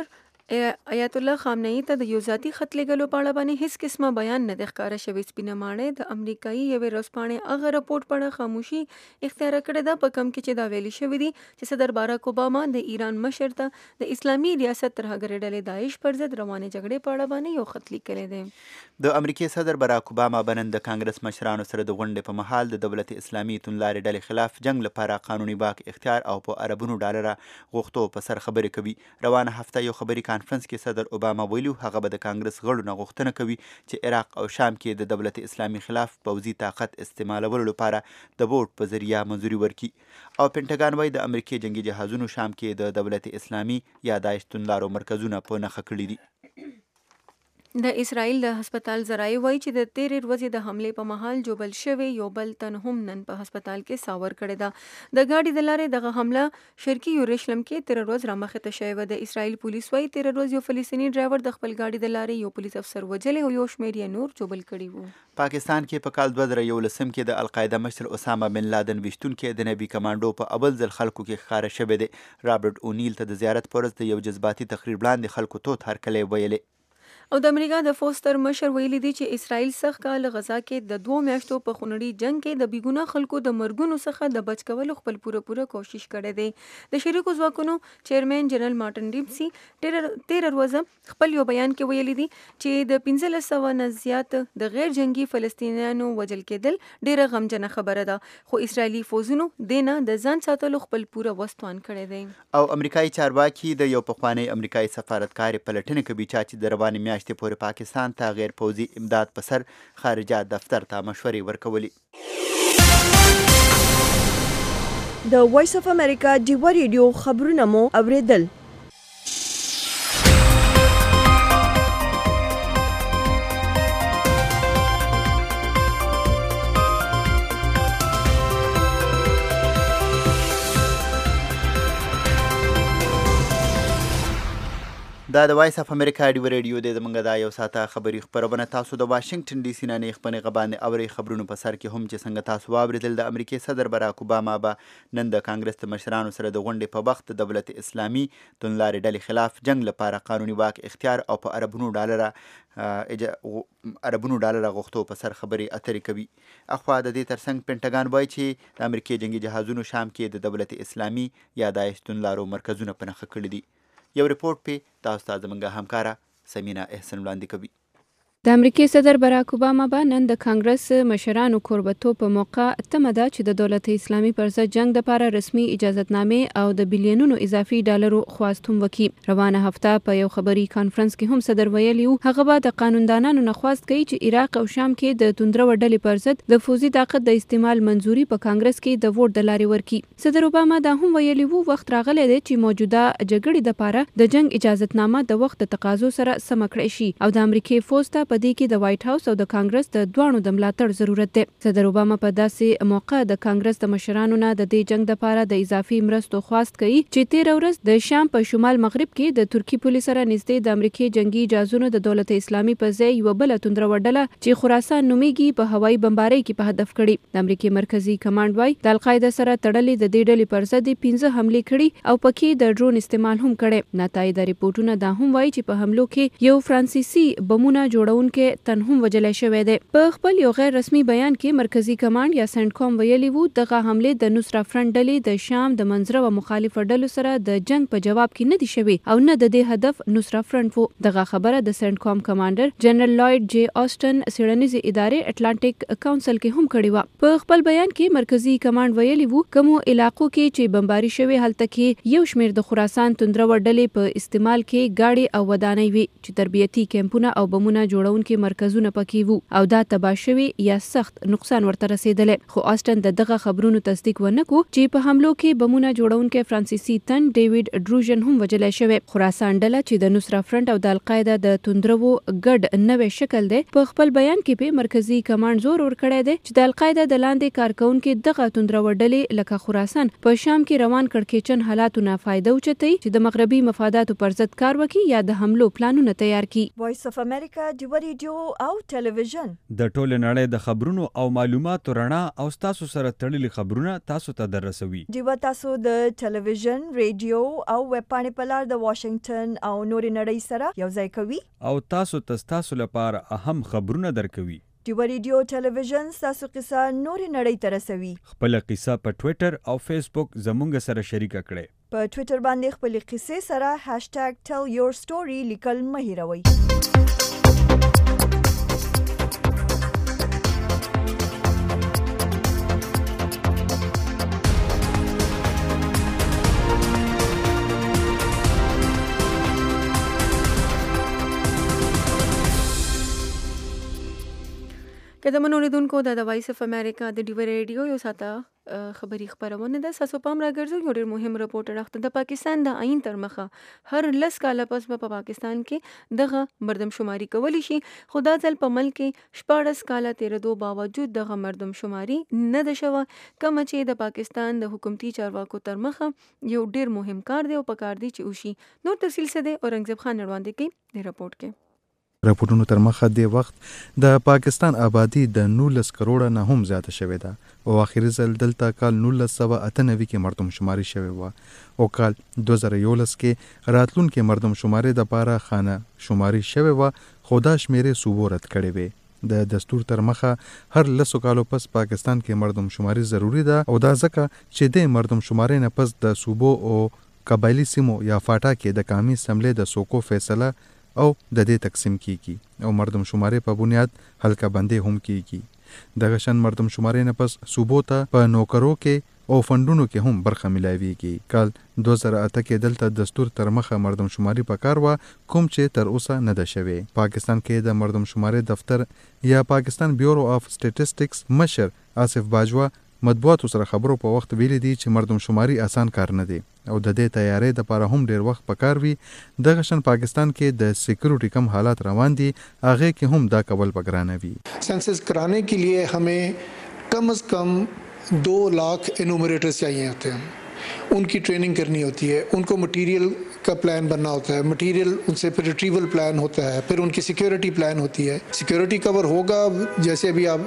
آیت الله خامنه‌ای ته د یو ذاتی خط لګلو په اړه باندې هیڅ قسمه بیان نه ښکاره شوی. سپینه ماڼۍ د امریکایي یوې ورځپاڼې هغه راپورټ په اړه خاموشي اختیار کړې ده په کوم کې چې دا ویلي شوی دی چې صدر باراک اوباما د ایران مشر ته د اسلامي ریاست ترهګرۍ ډلې داعش پر ضد روانې جګړې په اړه باندې یو خط لیکلی دی. د امریکای صدر باراک اوباما بنن د کانګرس مشرانو سره د غونډې په مهال د دولت اسلامي توندلارې ډلې خلاف جنگ لپاره قانوني واک اختیار او په اربونو ډالره غوښتو په سر خبرې کوي. روانه هفته یو خبري کانفرنس کې صدر اوباما ویلو هغه به د کانګرس غړو نه غوښتنه کوي چې عراق او شام کې د دولت اسلامي خلاف پوځي طاقت استعمالولو لپاره د ووټ په ذریعه منظوري ورکړي. او پینټاګان وايي د امریکای جنگي جهازونو شام کې د دولت اسلامي یا داعش توندلارو مرکزونه په نښه کړي دي. د اسرائیل د هسپتال ذرایع وایي چې د تیرې ورځې د حملې په مهال جوبل شوی یو بل تن هم نن په هسپتال کې ساور کړی ده. د ګاډي د لارې دغه حمله شرقي یورشلم کې تیره ورځ رامخته شوې وه. د اسرائیل پولیس وایي تیره ورځ یو فلسطیني ډرایور د خپل ګاډي د لارې یو پولیس افسر وجلی او یو شمېر یې نور جوبل کړي وو. پاکستان کې په کال 2011 کې د القاعده مشر اسامه بن لادن ویشتونکي د نبي کمانډو په اول ځل خلکو کې ښکاره شوی دی. رابرټ اونیل ته د زیارت پر ورځ د یو جذباتي تقریر وړاندې خلکو توت هرکلی ویلې. او د امریکا د فوج ستر مشر ویلي دی چې اسرائیل سخت کال غزا کې د 2 میاشتو په خونړي جنگ کې د بیګونه خلکو د مرګونو څخه د بچ کولو خپل پوره کوشش کړی دی. د شریکو ځواکونو چیرمن جنرال مارټن ډیمسي تیر ورځ خپل یو بیان کې ویلي دی چې د 1500 نه زیات د غیر جنگي فلسطینیانو وژل کېدل ډیره غمجنه خبره ده. خو اسرائیلي فوجونو دینه د ځان ساتلو خپل پوره وستوان کړی دی. او امریکایي چارواکي د یو پخوانی امریکایي سفارتکار پلټنه کوي چې د روانې میاشتې پورې پاکستان ته غیر پوځي امداد په سر خارجه دفتر ته مشورې ورکولې. د وایس اف امریکا ډیوا ریډیو خبرونه مو اوریدل. دا د وایس اف امریکا ډیوا ریډیو د زمونږ د یو ساعته خبري خبرونه تاسو د واشنگټن ډي سي نه خپنې غبانې اوري خبرونه په سر کې هم چې څنګه تاسو واوریدل د امریکای صدر باراک اوباما به نن د کانګرس د مشرانو سره د غونډې په وخت د دولت اسلامي توندلارې ډلې خلاف جنگ لپاره قانوني واک اختیار او په اربونو ډالره غوښتو په سر خبرې اترې کوي. اخوا د دې ترڅنګ پینټاګان وایي چې د امریکای جنگي جهازونو شام کې د دولت اسلامي یا داعش توندلارو مرکزونه په نښه کړي دي. یو ریپورت پی تاسو ته زموږ همکاره سمینا احسن وړاندې کوي. د امریکای صدر باراک اوباما به نن د کانګرس مشرانو کوربتوب په موقع تمه ده چې د دولت اسلامي پر ضد جنگ لپاره رسمي اجازهتنامې او د بلیونونو اضافي ډالرو خواست هم وکړي. روانه هفته په یو خبري کانفرنس کې هم صدر ویلي و هغه به د قانوندانانو نه خواست کوي چې عراق او شام کې د توندرو ډلې پر ضد د فوزي طاقت د استعمال منځوري په کانګرس کې د ووټ د لارې ورکړي. صدر اوباما دا هم ویلي و وخت راغلی دی چې موجوده جګړې لپاره د جنگ اجازهتنامه د وخت د تقاضو سره سم کړی شي او د امریکای فوج ته په دې کې د وایټ هاوس او د کانګرس د دوانو د ملاتړ ضرورت دی. صدر اوباما په داسې موقع د کانګرس د مشرانو نه د دې جنگ لپاره د اضافي مرستو خواست کوي چې تیر ورځ د شام په شمال مغرب کې د ترکی پولیس سره نږدې د امریکای جنگي جهازونو د دولت اسلامي په ځای یو بل توندره وډله چې خراسان نومیږي په هوایي بمبارۍ کې په هدف کړي. د امریکای مرکزی کمانډ وايي د القاعده سره تړلې د دې ډلې پر ضد 15 حملې کړي او پکې د ډرون استعمال هم کړي. ناتایده ریپورتونه دا هم وايي چې په حملو کې یو فرانسیسي بمونه جوړونکي تن هم وجلای شوی دی. په خپل یو غیر رسمي بیان کې مرکزی کمانډ یا سنټکام ویلي وو دغه حمله د نصرا فرنٹ ډلې د شام د منځره او مخالف ډلو سره د جنگ په جواب کې نه دي شوی او نه د دې هدف نصرا فرنٹ وو. دغه خبره د سنټکام کمانډر جنرال لوید جی آسټن سیړنیزي ادارې اټلانټیک کونسل کې هم کړی و. په خپل بیان کې مرکزی کمانډ ویلي وو کوم علاقو کې چې بمباري شوی هلته کې یو شمیر د خراسان توندره ډلې په استعمال کې گاډي او ودانۍ وي چې تربیتی کیمپونه او بمونه جوړونکي مرکزونه پکې وو او دا تباه شوی یا سخت نقصان ورته رسیدلی. خو آسټن دغه خبرونو تصدیق ونه کو چې په حملو کې بمونه جوړونکي فرانسیسي تن ډیوډ ډروژن هم وجلی شوی. خراسان ډله چې د نصرا فرنٹ او د القاعده د توندرو ګډ نوې شکل دی په خپل بیان کې په مرکزی کمانډ زور ورکړی دی چې د القاعده د لاندې کارکونکو دغه توندرو ډلې لکه خراسان په شام کې روان کړکېچن حالاتو نه فائدہ اوچتي چې د مغربي مفاداتو پر ضد کار وکړي یا د حملو پلانونه تیار کړي. وایس اف امریکا ډیوا ریډیو او ټلویزیون د ټوله نړۍ د خبرونو او معلوماتو رڼا او تاسو سره تړلي خبرونه تاسو ته دررسوي. ډیوه تاسو د ټلویزیون، ریډیو او ویب پاڼې په لار د واشنگټن او نورې نړۍ سره یو ځای کوي او تاسو لپاره اهم خبرونه درکوي. ډیوه ریډیو ټلویزیون تاسو قصه نورې نړۍ ته رسوي. خپل قصه په ټوئیټر او فیسبوک زموږ سره شریک کړئ. په ټوئیټر باندې خپل قصې سره #tellyourstory لیکل مه هېروئ. قدمونو لیدونکو د وایس اف امریکا د ډیو ریډیو یو ساته خبري خبرونه ده. ساسو پام راګرځو یو ډېر مهم رپورټ راغته. د پاکستان د آئین تر مخه هر 10 کاله پس په پاکستان کې دغه مردمشماري کولی شي، خو دا ځل په ملک کې 14 کاله تیرېدو باوجود دغه مردمشماري نه ده شوه، کومه چې د پاکستان د حکومتي چارواکو تر مخه یو ډېر مهم کار دی او پکار دی چې وشي. نور تفصیل څه دی اورنګزیب خان وړاندې کوي د رپورټ کې. راپورټونو تر مخه د وخت د پاکستان آبادی د 19 کروڑه نه هم زیاته شوې ده او اخیری ځل دلته کال 1998 کې مردمشماري شوې وه او کال 2011 کې راتلونکي مردمشماري د پاره خانه شماري شوې وه، خو دا شمیرې صوبو رد کړې وې. د دستور تر مخه هر 10 کالو پس پاکستان کې مردمشماري ضروری ده او دا ځکه چې د مردمشماري نه پس د صوبو او قبایلی سیمو یا فاټا کې د قومي اسمبلی د سوکو فیصله او د دې تقسیم کیږي او مردمشماري په بنیاد حلقه بندي هم کیږي. د غشن مردمشماري نه پس صوبو ته په نوکرو کې او فندونو کې هم برخه ملایويږي. کال 2008 کې دلته دستور تر مخه مردمشماري پکار و، کوم چې تر اوسه نه ده شوی. پاکستان کې د مردمشماري دفتر یا پاکستان بیورو اف سټیټسټکس مشر آصف باجوا مطبوعاتو سره خبرو په وخت ویلي دي چې مردمشماري آسان کار نه دی او د دې تیاری د لپاره هم ډیر وخت پکار وي. د غشن پاکستان کې د سکیورټي کم حالات روان دي، هغه کې هم دا کول پګرانه وي. Census कराने के लिए हमें कम से कम 2 लाख एनुमरेटर्स चाहिए होते हैं, उनकी ट्रेनिंग करनी होती है, उनको मटेरियल का प्लान बनना होता है, मटेरियल उनसे फिर रिट्रीवल प्लान होता है, फिर उनकी सिक्योरिटी प्लान होती है. सिक्योरिटी कवर होगा जैसे अभी आप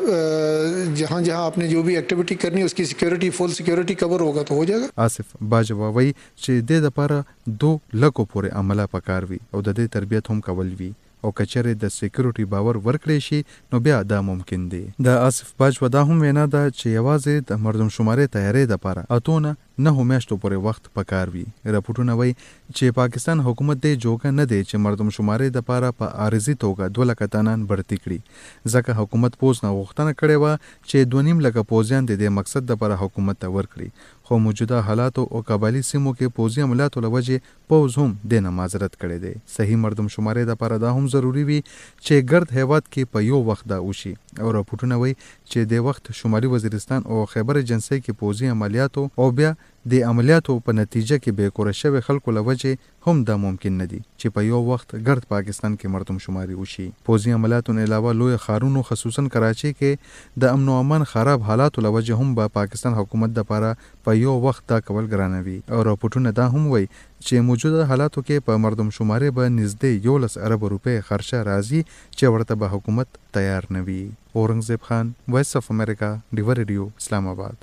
जहाँ जहाँ आपने जो भी एक्टिविटी करनी है उसकी सिक्योरिटी फुल सिक्योरिटी कवर होगा तो हो जाएगा. آصف باجوا وایي چې د لپاره 2 لکو پورې عمله پکار وي او د دې تربیت هم کول وي او کچره د سکیورټي باور ورکړي شي نو بیا دا ممکن دی. د آصف باجوا دا هم وینا ده چې یوازې د مردمشماري تیاری د لپاره اتونه نه میاشتو پورې وخت پکار وي. راپورټونه وایي چې پاکستان حکومت دې جوګه نه دی چې مردمشماري د لپاره په عارضي توګه 2 لک تنان بړتي کړي، ځکه حکومت پوز نه غوښتنه کړې و چې 2.5 لک پوزیان د دې مقصد د لپاره حکومت ته ورکړي، خو موجوده حالات او قبایلی سیمو کې پوزي عملیاتو لوجه پوز هم د معذرت کړي دي. صحیح مردمشماري د لپاره دا هم ضروری وي چې ګرد هیواد کې په یو وخت دا وشي او راپورټونه وایي چې د وخت شمالي وزیرستان او خیبر ایجنسي کې پوزي عملیاتو او بیا د عملیاتو په نتیجه کې به کور شوی خلکو لوجه هم دا ممکن نه دي چې په یو وخت ګرد پاکستان کې مردمشماري وشي. پوزي عملیاتو نه علاوه لوی ښارونو خصوصا کراچي کې د امن او امان خراب حالاتو لوجه هم به پاکستان حکومت د لپاره په یو وخت دا کول ګرانوي او راپورټونه دا هم وایي چې موجوده حالاتو کې په مردمشماري به نږدې 11 ارب روپے خرچه راځي چې ورته به حکومت تیار نه وي. اورنګزیب خان، وایس اف امریکا، ډیو ریډیو، اسلام آباد.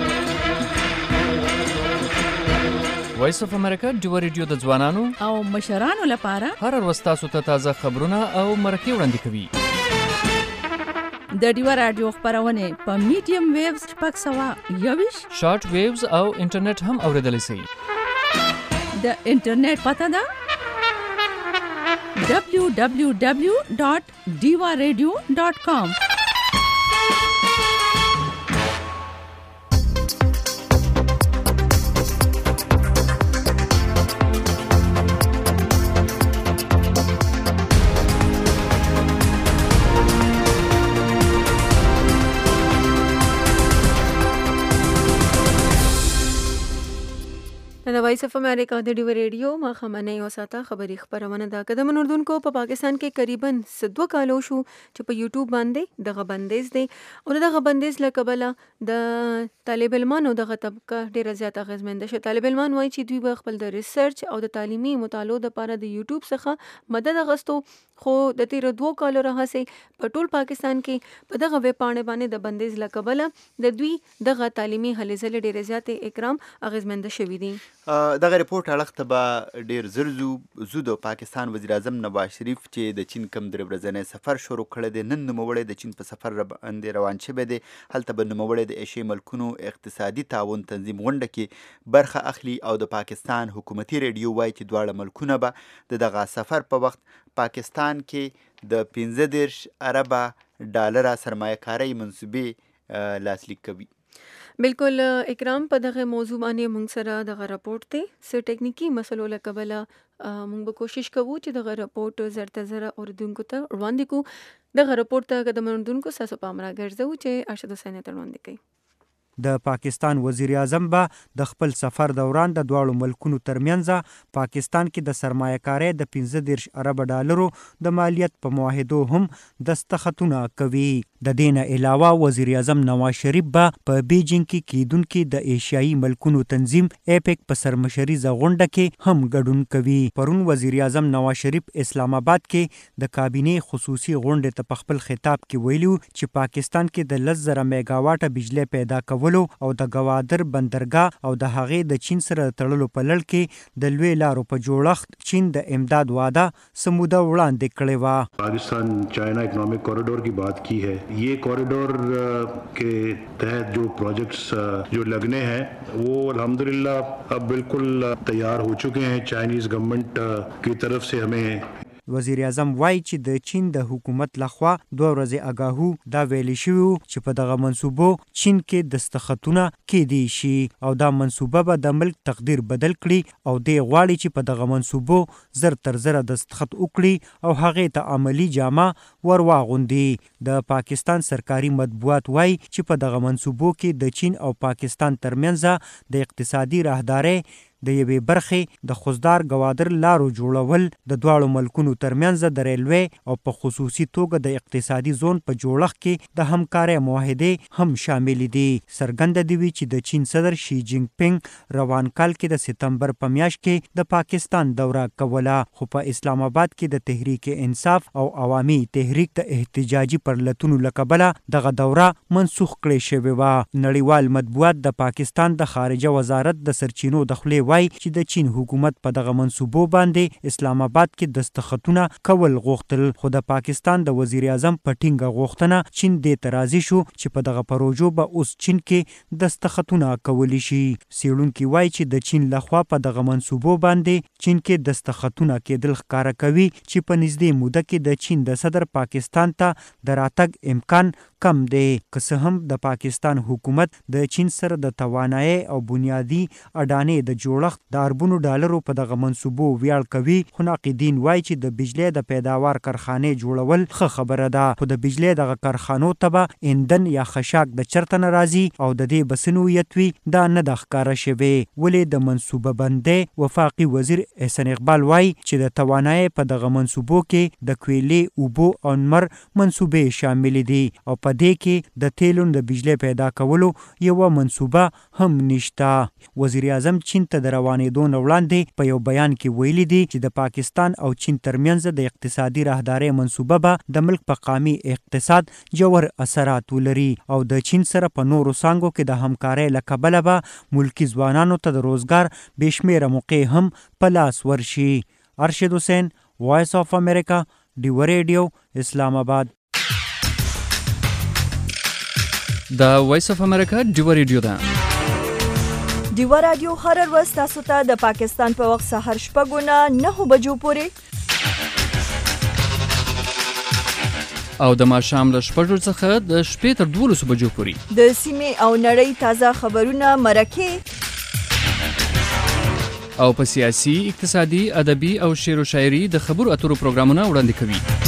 وایس اف امریکا ډیو ریډیو د ځوانانو او مشرانو لپاره هر ورځ تاسو ته تازه خبرونه او مرکې وړاندې کوي. د ډیو رادیو خبرونه په میډیم ویوز 621 شارټ ویوز او انټرنیټ هم اوریدلای شئ. د انټرنیټ پته ده www.diwaradio.com. د وایس اف امریکا د ډیو ریډیو ما خمنه یو ساته خبري خبرونه دا قدم اردوونکو په پاکستان کې تقریبا 2 کالو شو چې په یوټیوب باندې دغه بندیز دی او دغه بندیز لکبله د طالب علمانو دغه طبقه ډیره زیات اغیزمنده شه. طالب علمان وایي چې دوی به خپل د ریسرچ او د تعلیمي مطالعو لپاره د یوټیوب څخه مدد غوښتو، خو د تیر 2 کالو راهسه په ټول پاکستان کې په دغه ویب پاڼې باندې د بندیز لکبله د دوی دغه تعلیمي هلې ځلې ډیره زیات اکرام اغیزمنده شوي دي. دغه ریپورت اړخته به ډیر زر د پاکستان وزیر اعظم نواز شریف چې د چین کم درې ورځنی سفر شروع کړی دی، نن نوموړی د چین په سفر باندې روان شوی دی. هلته به نوموړی د ایشیا ملکونو اقتصادي تعاون تنظیم غونډه کې برخه اخلي او د پاکستان حکومتي ریډیو وایي چې دواړه ملکونه به د دغه سفر په وخت پاکستان کې د 15 اربه ډالره سرمایه کارۍ منصوبې لاسلیک کوي. بالکل اکرام په دغه موضوع باندې موږ سره دغه راپورټ دی څه ټیکنیکی مسلو لکبله موږ به کوشش کوو چې دغه راپورټ زره اوردونکو ته وړاندې کوو. دغه راپورټ ته قدم اردوونکو ساسو پام راګرځو چې ارشد حسین ته وړاندې کوي. د پاکستان وزیر اعظم به د خپل سفر دوران د دواړو ملکونو ترمنځ پاکستان کې د سرمایه کارۍ د 15 ارب ډالرو د مالیت په معاهدو هم دستخطونه کوي. د دې نه علاوه وزیر اعظم نواز شریف به په بیجینګ کې کیدونکي د ایشیایي ملکونو تنظیم ایپک په سرمشریزه غونډه کې هم ګډون کوي. پرون وزیر اعظم نواز شریف اسلام آباد کې د کابینې خصوصي غونډې ته په خپل خطاب کې ویلو چې پاکستان کې د 10,000 میگا واټه بجلی پیدا کول او د گوادر بندرګاه او د هغې د چین سره تړلو په لړ کې د لوی لارو په جوړښت چین د امداد وعده سموده وړاندې کړې وه. پاکستان چائنا اکنامک کوریڈور کی بات کی ہے. یہ کوریڈور کے تحت جو پروجیکٹس جو لگنے ہیں وہ الحمدللہ اب بالکل تیار ہو چکے ہیں. چائنیز گورنمنٹ کی طرف سے ہمیں وزیر اعظم وایي چې د چین د حکومت لخوا 2 ورځې آگاهو دا ویلی شوي چې په دغه منصوبو چین کې دستخطونه کېدی شي او دا منصوبه به د ملک تقدیر بدل کړي او دی غواړي چې په دغه منصوبو زر تر زره دستخط وکړي او هغې ته عملی جامه ور واغوندي. د پاکستان سرکاري مطبوعات وایي چې په دغه منصوبو کې د چین او پاکستان ترمنځ د اقتصادي راهدارۍ د یوې برخې د خوزدار گوادر لارو جوړول، د دواړو ملکونو ترمنځ د ریلوې او په خصوصي توګه د اقتصادي زون په جوړښت کې د همکارۍ معاهدې هم شامل دي. څرګنده دی چې د چین صدر شي جینګ پینګ روان کال کې د سپتمبر په میاشت کې د پاکستان دوره کوله، خو په اسلام آباد کې د تحریک انصاف او عوامي تحریک د احتجاجي پرلتونو لکبله دغه دوره منسوخ کړې شوې وه. نړیوال مطبوعات د پاکستان د خارجه وزارت د سرچینو د خولې وایي چې د چین حکومت په دغه منصوبو باندې اسلام آباد کې دستخطونه کول غوښتل، خو د پاکستان د وزیر اعظم په ټینګه غوښتنه چین دې ته راضي شو چې په دغه پروژو به اوس چین کې دستخطونه کولی شي. څېړونکي وایي چې د چین لخوا په دغه منصوبو باندې چین کې دستخطونه کېدل ښکاره کوي چې په نږدې موده کې د چین د صدر پاکستان ته د راتګ امکان کم دی. که څه هم د پاکستان حکومت د چین سره د توانایي او بنیادی اډانې د جوړښت د اربونو ډالرو په دغه منصوبو ویاړ کوي، خو ناقدین وایي چې د بجلی د پیداوار کارخانې جوړول ښه خبره ده، خو د بجلی دغه کارخانو ته به ایندن یا خشاک د چرته نه راځي او د دې به څه نوعیت وي دا نه ده ښکاره شوې. ولې د منصوبه بندۍ وفاقي وزیر احسن اقبال وایي چې د توانایي په دغه منصوبو کې د کویلې، اوبو او نمر منصوبې شامل دي او په دې کې د تیلو د بجلی پیدا کولو یوه منصوبه هم نشته. وزیر اعظم چین ته د روانېدو نه وړاندې په یو بیان کې ویلي دي چې د پاکستان او چین ترمنځ د اقتصادي راهدارۍ منصوبه به د ملک په قامي اقتصاد جوړ اثرات ولري او د چین سره په نورو څانګو کې د همکارۍ له کبله به ملکي ځوانانو ته د روزګار بې شمېره موقع هم په لاس ورشي. ارشد حسین، وایس آف امریکا، ډیو ریډیو، اسلام آباد. د وایس اف امریکا ډیو ریډیو ده. ډیو رادیو هر ورځ تاسو ته د پاکستان په وخت سهار 9:09 بجو پورې او د ماښام له 6 څخه د شپې تر 12 بجو پورې د سیمې او نړۍ تازه خبرونه، مرکې او په سیاسي، اقتصادي، ادبي او شعر و شاعري د خبرو اترو پروګرامونه وړاندې کوي.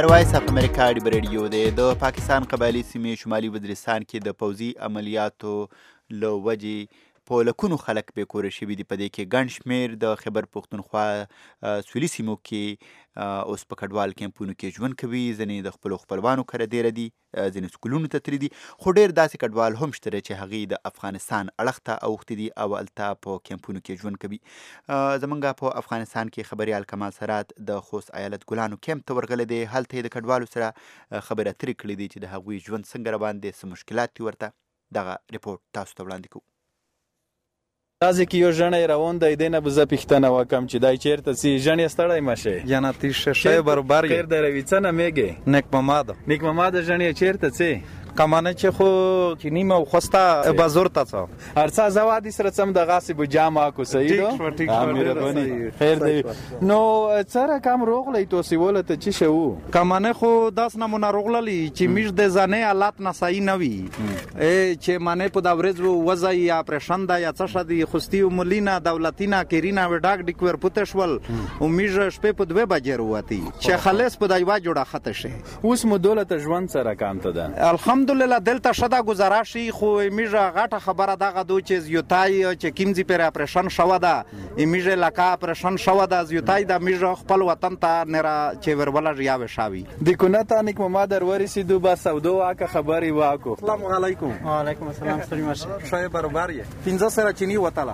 دا وایس اف امریکا ډیب ریډیو دی. د پاکستان قبایلي سیمې شمالي وزیرستان کې د پوځي عملیاتو له وجې په لکونو خلک بې کوره شوي دي. په دې کې ګڼ شمېر د خیبر پښتونخوا سویلي سیمو کې اوس په کډوال کیمپونو کې ژوند کوي. ځینې د خپلو خپلوانو کره دیره دي، ځینې سکولونو ته تللي دي، خو ډېر داسې کډوال هم شته چې هغوی د افغانستان اړخ ته اوښتي دي او هلته په کیمپونو کې ژوند کوي. زمونږ په افغانستان کې خبریال کمال سرات د خوست ایالت ګلانو کیمپ ته ورغلی دی. هلته یې د کډوالو سره خبرې اترې کړې دي چې د هغوی ژوند څنګه روان دی، څه مشکلات دي ورته. دغه رپورټ تاسو ته وړاندې کوو. تازه کې یو ژڼی روان دی، دی نه به زه پوښتنه وکړم چې دی چېرته ځي. ژڼې ستړی مه شئ. جنتي شه برابر خیر دی روي. څه نامې یې؟ نیک محمد. نیک محمد ژڼې چېرته ځې؟ کمانه چې خو چینی ما خوسته بازار تا څه ارڅه زوادي سره سم د غاسي به جامه کو صحیح دو مهرباني خیر دی. نو سره کم روغلی تو سی ولته چې شو کمانه خو داس نمونه روغلی چې میش د زنه حالات نسای نوي چې معنی په دا ورځ وځي یا پرشن دا یا څه شدي خوستي ملینا دولتینا کیرینا و ډاک ډیکور پوتشول او میش شپه په 2 بجې وروتي چې خلاص په دایوا جوړه خته شي. اوس مو دولت ژوند سره کام ته ده الحمدلله دلته شدا گزاره شي. خو میژه غټه خبره دغه دو چې زیوتای چې کیمزي پر اپریشن شو ده میژه لکه اپریشن شو ده زیوتای د میژه خپل وطن ته نرا چې ورولا ریاوه شاوي د کونته نیک محمد ورسی دو با سودو واکه خبري واکو. السلام علیکم. وعلیکم السلام. ستړي مشه شای برابر یې 15 سره چینی وتاله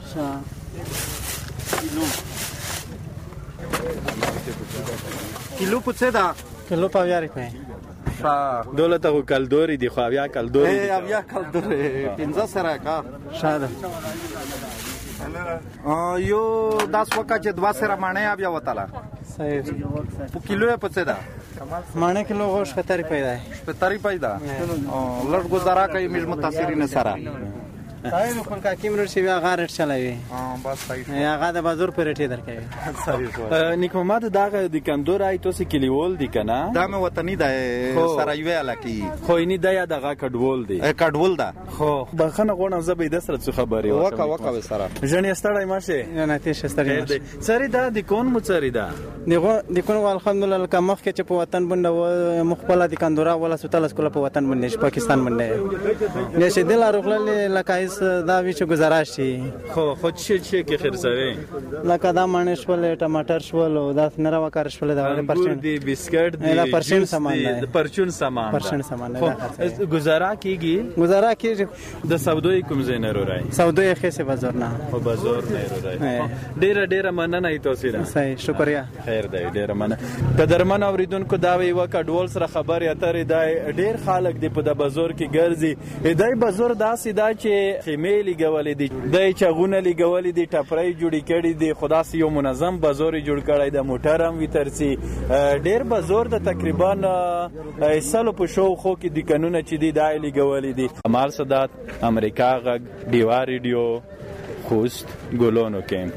کیلو پڅه دا کیلو پاویاري کوي دولت او کلدوري دی خو بیا کلدوري دی بیا کلدوري 15 سره کا شاده یو 10 وکا چې 2 سره مانه بیا وتاله صحیح په کیلو پڅه دا مانه کیلو غوښ خطرې پیدا شپتاري پیدا لږ گزاره کوي مش متاثرین سره صحیح خپل کا کیمرې سی بیا غارت چلوي بس صحیح یا غاده بازار پرټی درکوي صحیح. نیک محمد داغه د کندور ای توسي کلیول دی کنه دا مې وطني ده سره یو الکی خو ني دا دغه کډول دی کډول ده خو بخنه غوڼه زبې د سره څه خبري وکا سره ژنې ستړی ماشه نه تیش ستړی ماشه سری دا د کون مو سری دا د کون الحمدلله کمخ کې چې په وطن باندې مخبل د کندورا ولا سوتل سکول په وطن باندې پاکستان باندې نشه دل اروغله لکه دا ویچ گزارش شي خو چې کې خرڅوي لکه دا مانش ول ټماټر شول او دا نره وکړ شول دا پرچون دی بسکټ دی دا پرچون سامان دی پرچون سامان دی گزاره کیږي د سودوی کوم زین رورای سودوی خسه بازار نه او بازار نه رورای ډیر مننه تاسو را صحیح شکریا خیر دی ډیر مننه قدرمن اوریدونکو دا وی وکډول سره خبر اترې دی ډیر خلک دی په د بازار کې ګرځي دای بازار داسې دا چې خیمه لګولې دي د چغونه لګولې دي ټپړې جوړې کړې دي خدا سي یو منظم بازار جوړ کړی د موټر هم وترسي ډېر بازار د تقریبا سالو په شو خو کې د قانون چې دی دای لګولې دي. امال صدات امریکا غږ دیوا ریډیو خوست ګولونو کیمپ.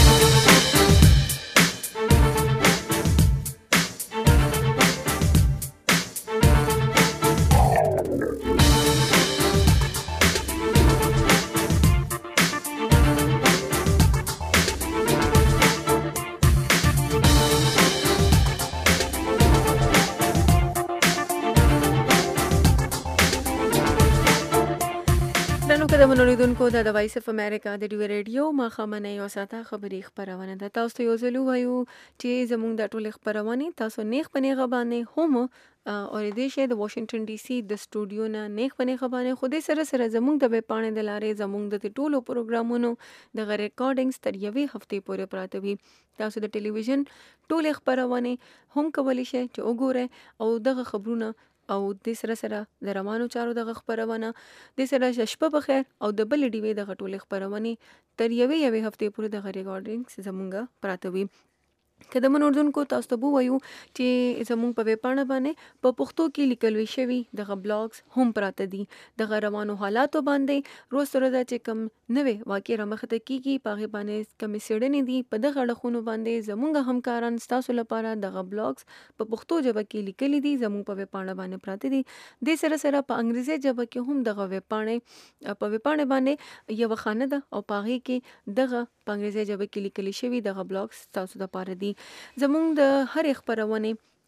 د منوریدونکو د وایس اف امریکا د ډیو ریډیو ما خمنه یو ساته خبري خبرونه ده. تاسو یو ځلو وایو چې زموږ د ټولې خبرونه تاسو نیخ پنې غبانه هم او دې شه د واشنگټن ډي سي د سټوډیو نه نیخ پنې غبانه خو دې سره سره زموږ د ویب پاڼې د لارې زموږ د ټولو پروګرامونو د ریکارډینګز تر یوې هفتې پورې پراته وي. تاسو د ټلویزیون ټولې خبرونه هم کولی شئ چې وګورئ او دغه خبرونه او د سره د روانو چارو د خبرونه د سره شپه بخیر او د بل ډیوی د غټول خبرونه تر یوې هفتې پورې د ریکارډینګز زمونږه پراته وي. که د منوردونکو تاسو ته وایو چې زمونږ په ویب پاڼه باندې په پښتو کې لیکل شوی دغه بلاګز هم پراته دي د روانو حالاتو باندې روز سره دا چې کم نوې واقع رامخته کیږي پاغه باندې کم سړنې دي په دغه لخونو باندې زمونږ همکاران تاسو لپاره دغه بلاګز په پښتو ژبه کې لیکل دي زمونږ په ویب پاڼه باندې پراته دي. د سره په انګریزي ژبه کې هم دغه ویب پاڼه په ویب پاڼه باندې یو خانه ده او پاغه کې دغه په انګریزي ژبه کې لیکل شوی دغه بلاګز تاسو لپاره دي. زمونږ د هر خبرونه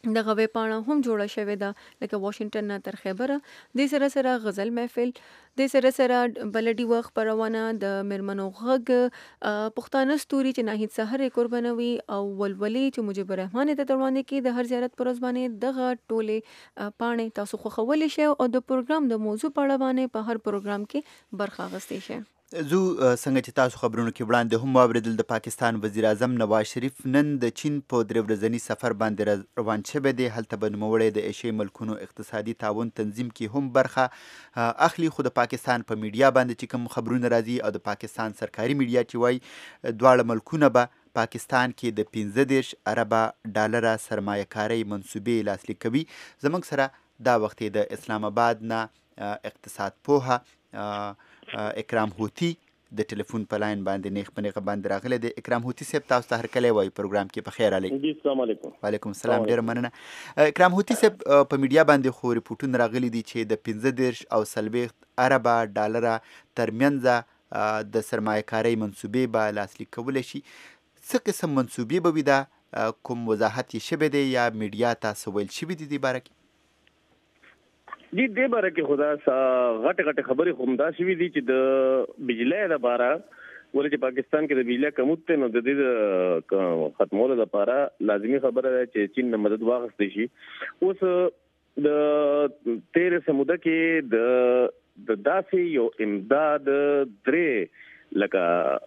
دغه ویبپاڼه هم جوړه شوې ده لکه واشنگټن نه تر خیبره. د سره سره غزل محفل، د سره سره بلډي وخت خپرونه، د میرمنو غږ، پښتانه ستوري چې ناهید سحر قربانوي او ولولي چې مجيب الرحمن ته تړوانې کې د هر زیارت پر ورځ باندې دغه ټولې پاڼې تاسو خوښولی شئ او د پروګرام د موضوع په اړه باندې په هر پروګرام کې برخه اخیستی شئ. زو څنګه چې تاسو خبرونو کې وړاندې هم واوریدل، د پاکستان وزیر اعظم نواز شریف نن د چین په 3 ورځني سفر باندې روان شوی دی. هلته به نوموړی د ایشیا ملکونو اقتصادي تعاون تنظیم کې هم برخه اخلي. خو د پاکستان په میډیا باندې چې کوم خبرونه راځي او د پاکستان سرکاري میډیا چې وایي دواړه ملکونه به پاکستان کې د 15 اربه ډالره سرمایه کارۍ منصوبې لاسلیک کوي. زموږ سره دا وخت د اسلام آباد نه اقتصاد پوهه اکرام هوتی د ټلیفون په لاین باندې نیغ په نیغه باندې راغلی دی. اکرام هوتی صاحب تاسو ته هرکلی وایي پروګرام کې په خیر علی. السلام علیکم. وعلیکم السلام. ډېره مننه. اکرام هوتی صاحب په میډیا باندې خو ریپورټونه راغلي دي چې د 15 او 40 اربه ډالره ترمنځ د سرمایه کارۍ منصوبې به لاسلیک کولی شي. څه قسم منصوبې به وي؟ دا کوم وضاحت یې شوی دی یا میډیا ته څه ویل شوي دي دې باره کې؟ جی دې باره کې خدا غټه غټه خبرې هم دا شوي دي چې د بجلی لپاره ولې چې پاکستان کې د بجلی کمښت ته نو د دې ختمولو لپاره لازمي خبره ده چې چین نه مدد واخیستل شي. اوس د 13 سموده کې د داسې یو امداد درې لکه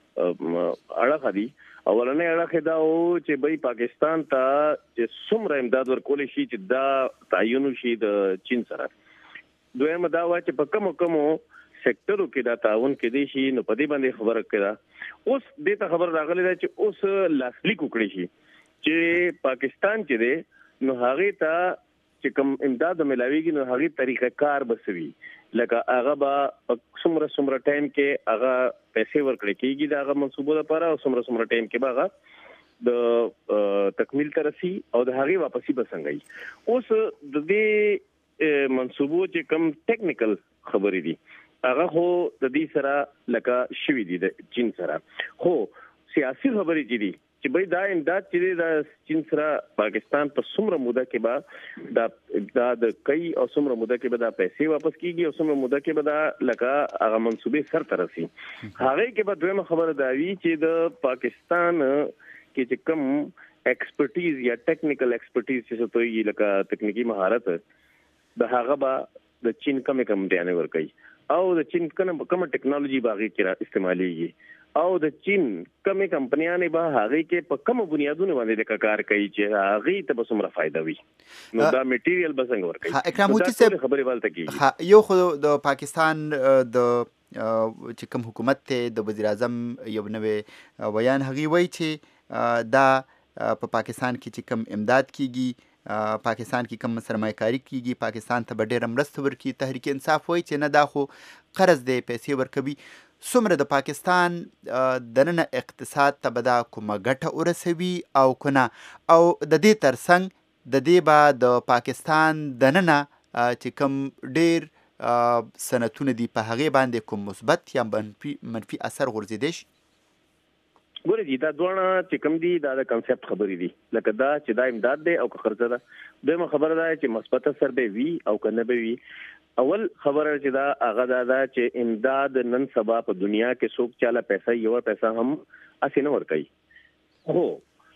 اړه دي. اولنې اړه دا و چې بای پاکستان ته چې څومره امداد ورکول شي چې دا تعین شي د چین سره. دویم دا و چې په کومو سېکټرو کې دا تعاون کېدی شي نو په دې باندې خبره کړه. اوس دې ته خبر راغلی ده چې اوس لاسلیک وکړي شي چې پاکستان چې دی نو هغه ته چې کوم امداد ملاويږي نو هغه طریقه کار بسوي لکه هغه به څومره ټایم کې هغه پیسې ورکړي کېږي دا هغه منصوبه لپاره او څومره ټایم کې به هغه د تکمیل ترسي او د هغه واپسی بسنګي. اوس د دې منصوبو چې کوم ټیکنیکل خبرې دي هغه خو د دې سره لکه شوي دي د چین سره. خو سیاسي خبرې چې دي چې بای دا امداد چې د چین سره پاکستان په څومره موده کې به دا د کوي او څومره موده کې به دا پیسې واپس کیږي او څومره موده کې به دا لکه هغه منصوبې سر ته رسي. هغه کې به دویمه خبره دا وی چې د پاکستان کې چې کوم ایکسپرټیز یا ټیکنیکل ایکسپرټیز چې څه توي لکه تکنیکی مهارت د هغه به د چین کم بیان ورکړي او د چین کوم ټیکنالوژي باغی کې استعماليږي او د چین کوم کمپنیانه به هغه کې په کوم بنیادونو باندې کار کوي چې هغه ته به څومره فائدہ وي نو دا میټیریل به څنګه ورکړي. اکرام هوتی صاحب خبرې والته کې یو خو د پاکستان د چې کوم حکومت ته د وزیر اعظم یو نوې بیان هغه وایي چې دا په پاکستان کې چې کوم امداد کیږي پاکستان کې کوم سرمایه‌کاري کیږي پاکستان ته به ډېر مرسته ورکړي. تحریک انصاف وایي چې نه دا خو قرض دی پیسې ورکوي. څومره د پاکستان دننه اقتصاد ته به دا کومه ګټه ورسوي او کنه او د دې ترڅنګ د دې به د پاکستان دننه چې کوم ډېر صنعتونه دي په هغې باندې کوم مثبت یا منفي اثر غورځېدی شي؟ ګورې دي دا دوه چې کوم دي دا د کنسپټ خبرې دي لکه دا چې دا امداد دی او خرڅه ده. دویمه خبره ده چې مثبت اثر به وي او کنه به وي. اول خبره چې دا هغه دا چې امداد نن سبا په دنیا کې څوک چاله پیسې یو پیسې هم اسې نه ورکوي. خو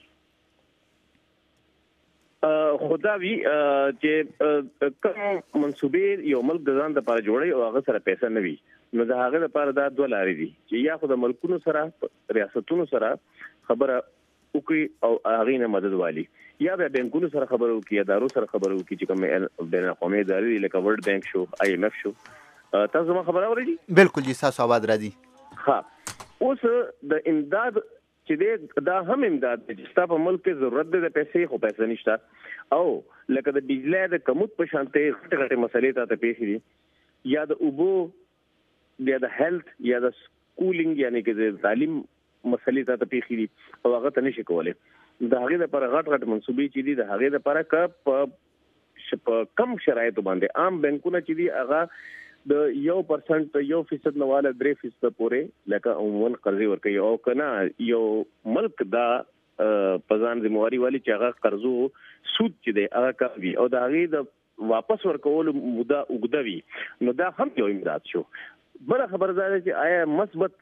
خدا وی چې کوم منصوبې یو ملک د ځان لپاره جوړي او هغه سره پیسې نه وي نو دا هغه لپاره دا دوه لارې دي چې یا خو د ملکونو سره ریاستونو سره خبره وکړي او هغه نه مدد والی یا به بانکونو سره خبرو وکړي یا ادارو سره خبرو وکړي چې کوم بین القومي ادارې لکه ورلد بانک شو IMF شو. تاسو ما خبره اورئ؟ بالکل جی تاسو आवाज راځي. ها اوس د امداد چې دا هم امداد چې ستاسو په ملک کې ضرورت ده د پیسې خو پیسې نشته او لکه د بجلی د کمښت په شانته غټه مسلې ته پیښې دي یا د اوبو یا د هیلث یا د سکولینګ یعنی کې د تعلیم مسلې ته پیښې دي او هغه ته نشي کولای. د هغه لپاره غټ منصوبې چې دي د هغه لپاره په کم شرایطو باندې عام بانکونه چې دي هغه د 1% 1% نواله 3% پورې لکه عموما قرضې ورکوي او کنه یو ملک دا پزان ذمہواری والی چې هغه قرضو سود چې دی هغه کوي او د هغې د واپس ورکولو موده اوږده وي نو دا هم یو امداد شو. بله خبره دا ده چې آیا مثبت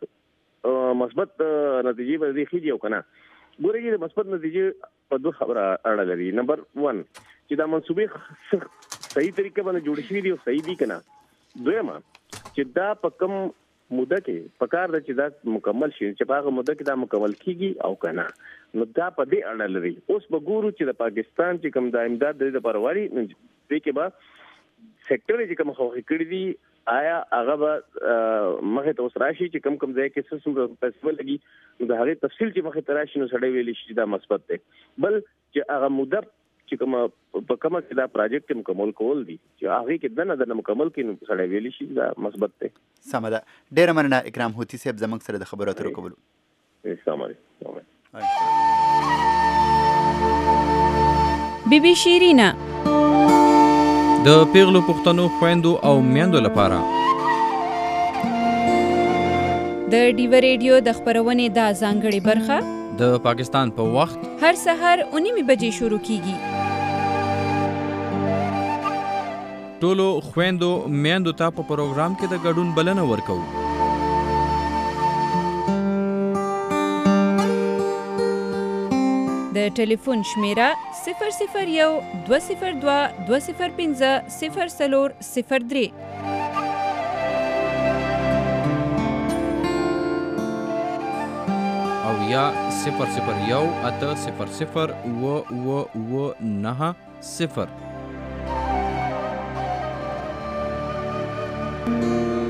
نتیجې به دې خېږي او که نه. ګورئ د مثبت نتیجې په دوه خبره اړه لري. نمبر 1 چې دا منصوبې صحیح طریقه باندې جوړې شوي دي او صحیح دي که نه. دویمه چې دا په کوم موده کې پکار ده چې دا مکمل شي چې په هغه موده کې دا مکمل کیږي او که نه. نو دا په دې اړه لري. اوس به ګورو چې د پاکستان چې کوم دا امداد د دې لپاره واري دې کې به سیکټر چې کوم خوښې کړي دي آیا هغه به مخې ته اوس راشي چې کم ځای کې څه څومره پیسې لګي نو د هغې تفصیل چې مخې ته راشي نو سړی ویلی شي چې دا مثبت دی. بل چې هغه موده چې کومه په کومه کې دا پروجیکټ مکمل کول دي چې هغې کې دنه مکمل کړي نو سړی ویلی شي دا مثبت دی. سمه ده. ډېره مننه اکرام هوتي صاحب زموږ سره د خبرو اترو کولو. السلام علیکم. بی بی شیرینا د پیغلو پښتنو خويندو او میندو لپاره د ډیو ریډیو د خبرونې دا ځانګړې برخه د پاکستان په وخت هر سحر 9 بجې شروع کیږي. ټولو خويندو میندو ته په پروګرام کې د ګډون بلنه ورکوو. د ټلیفون شمیره 001-202-205-0403 او یا 001-800-990.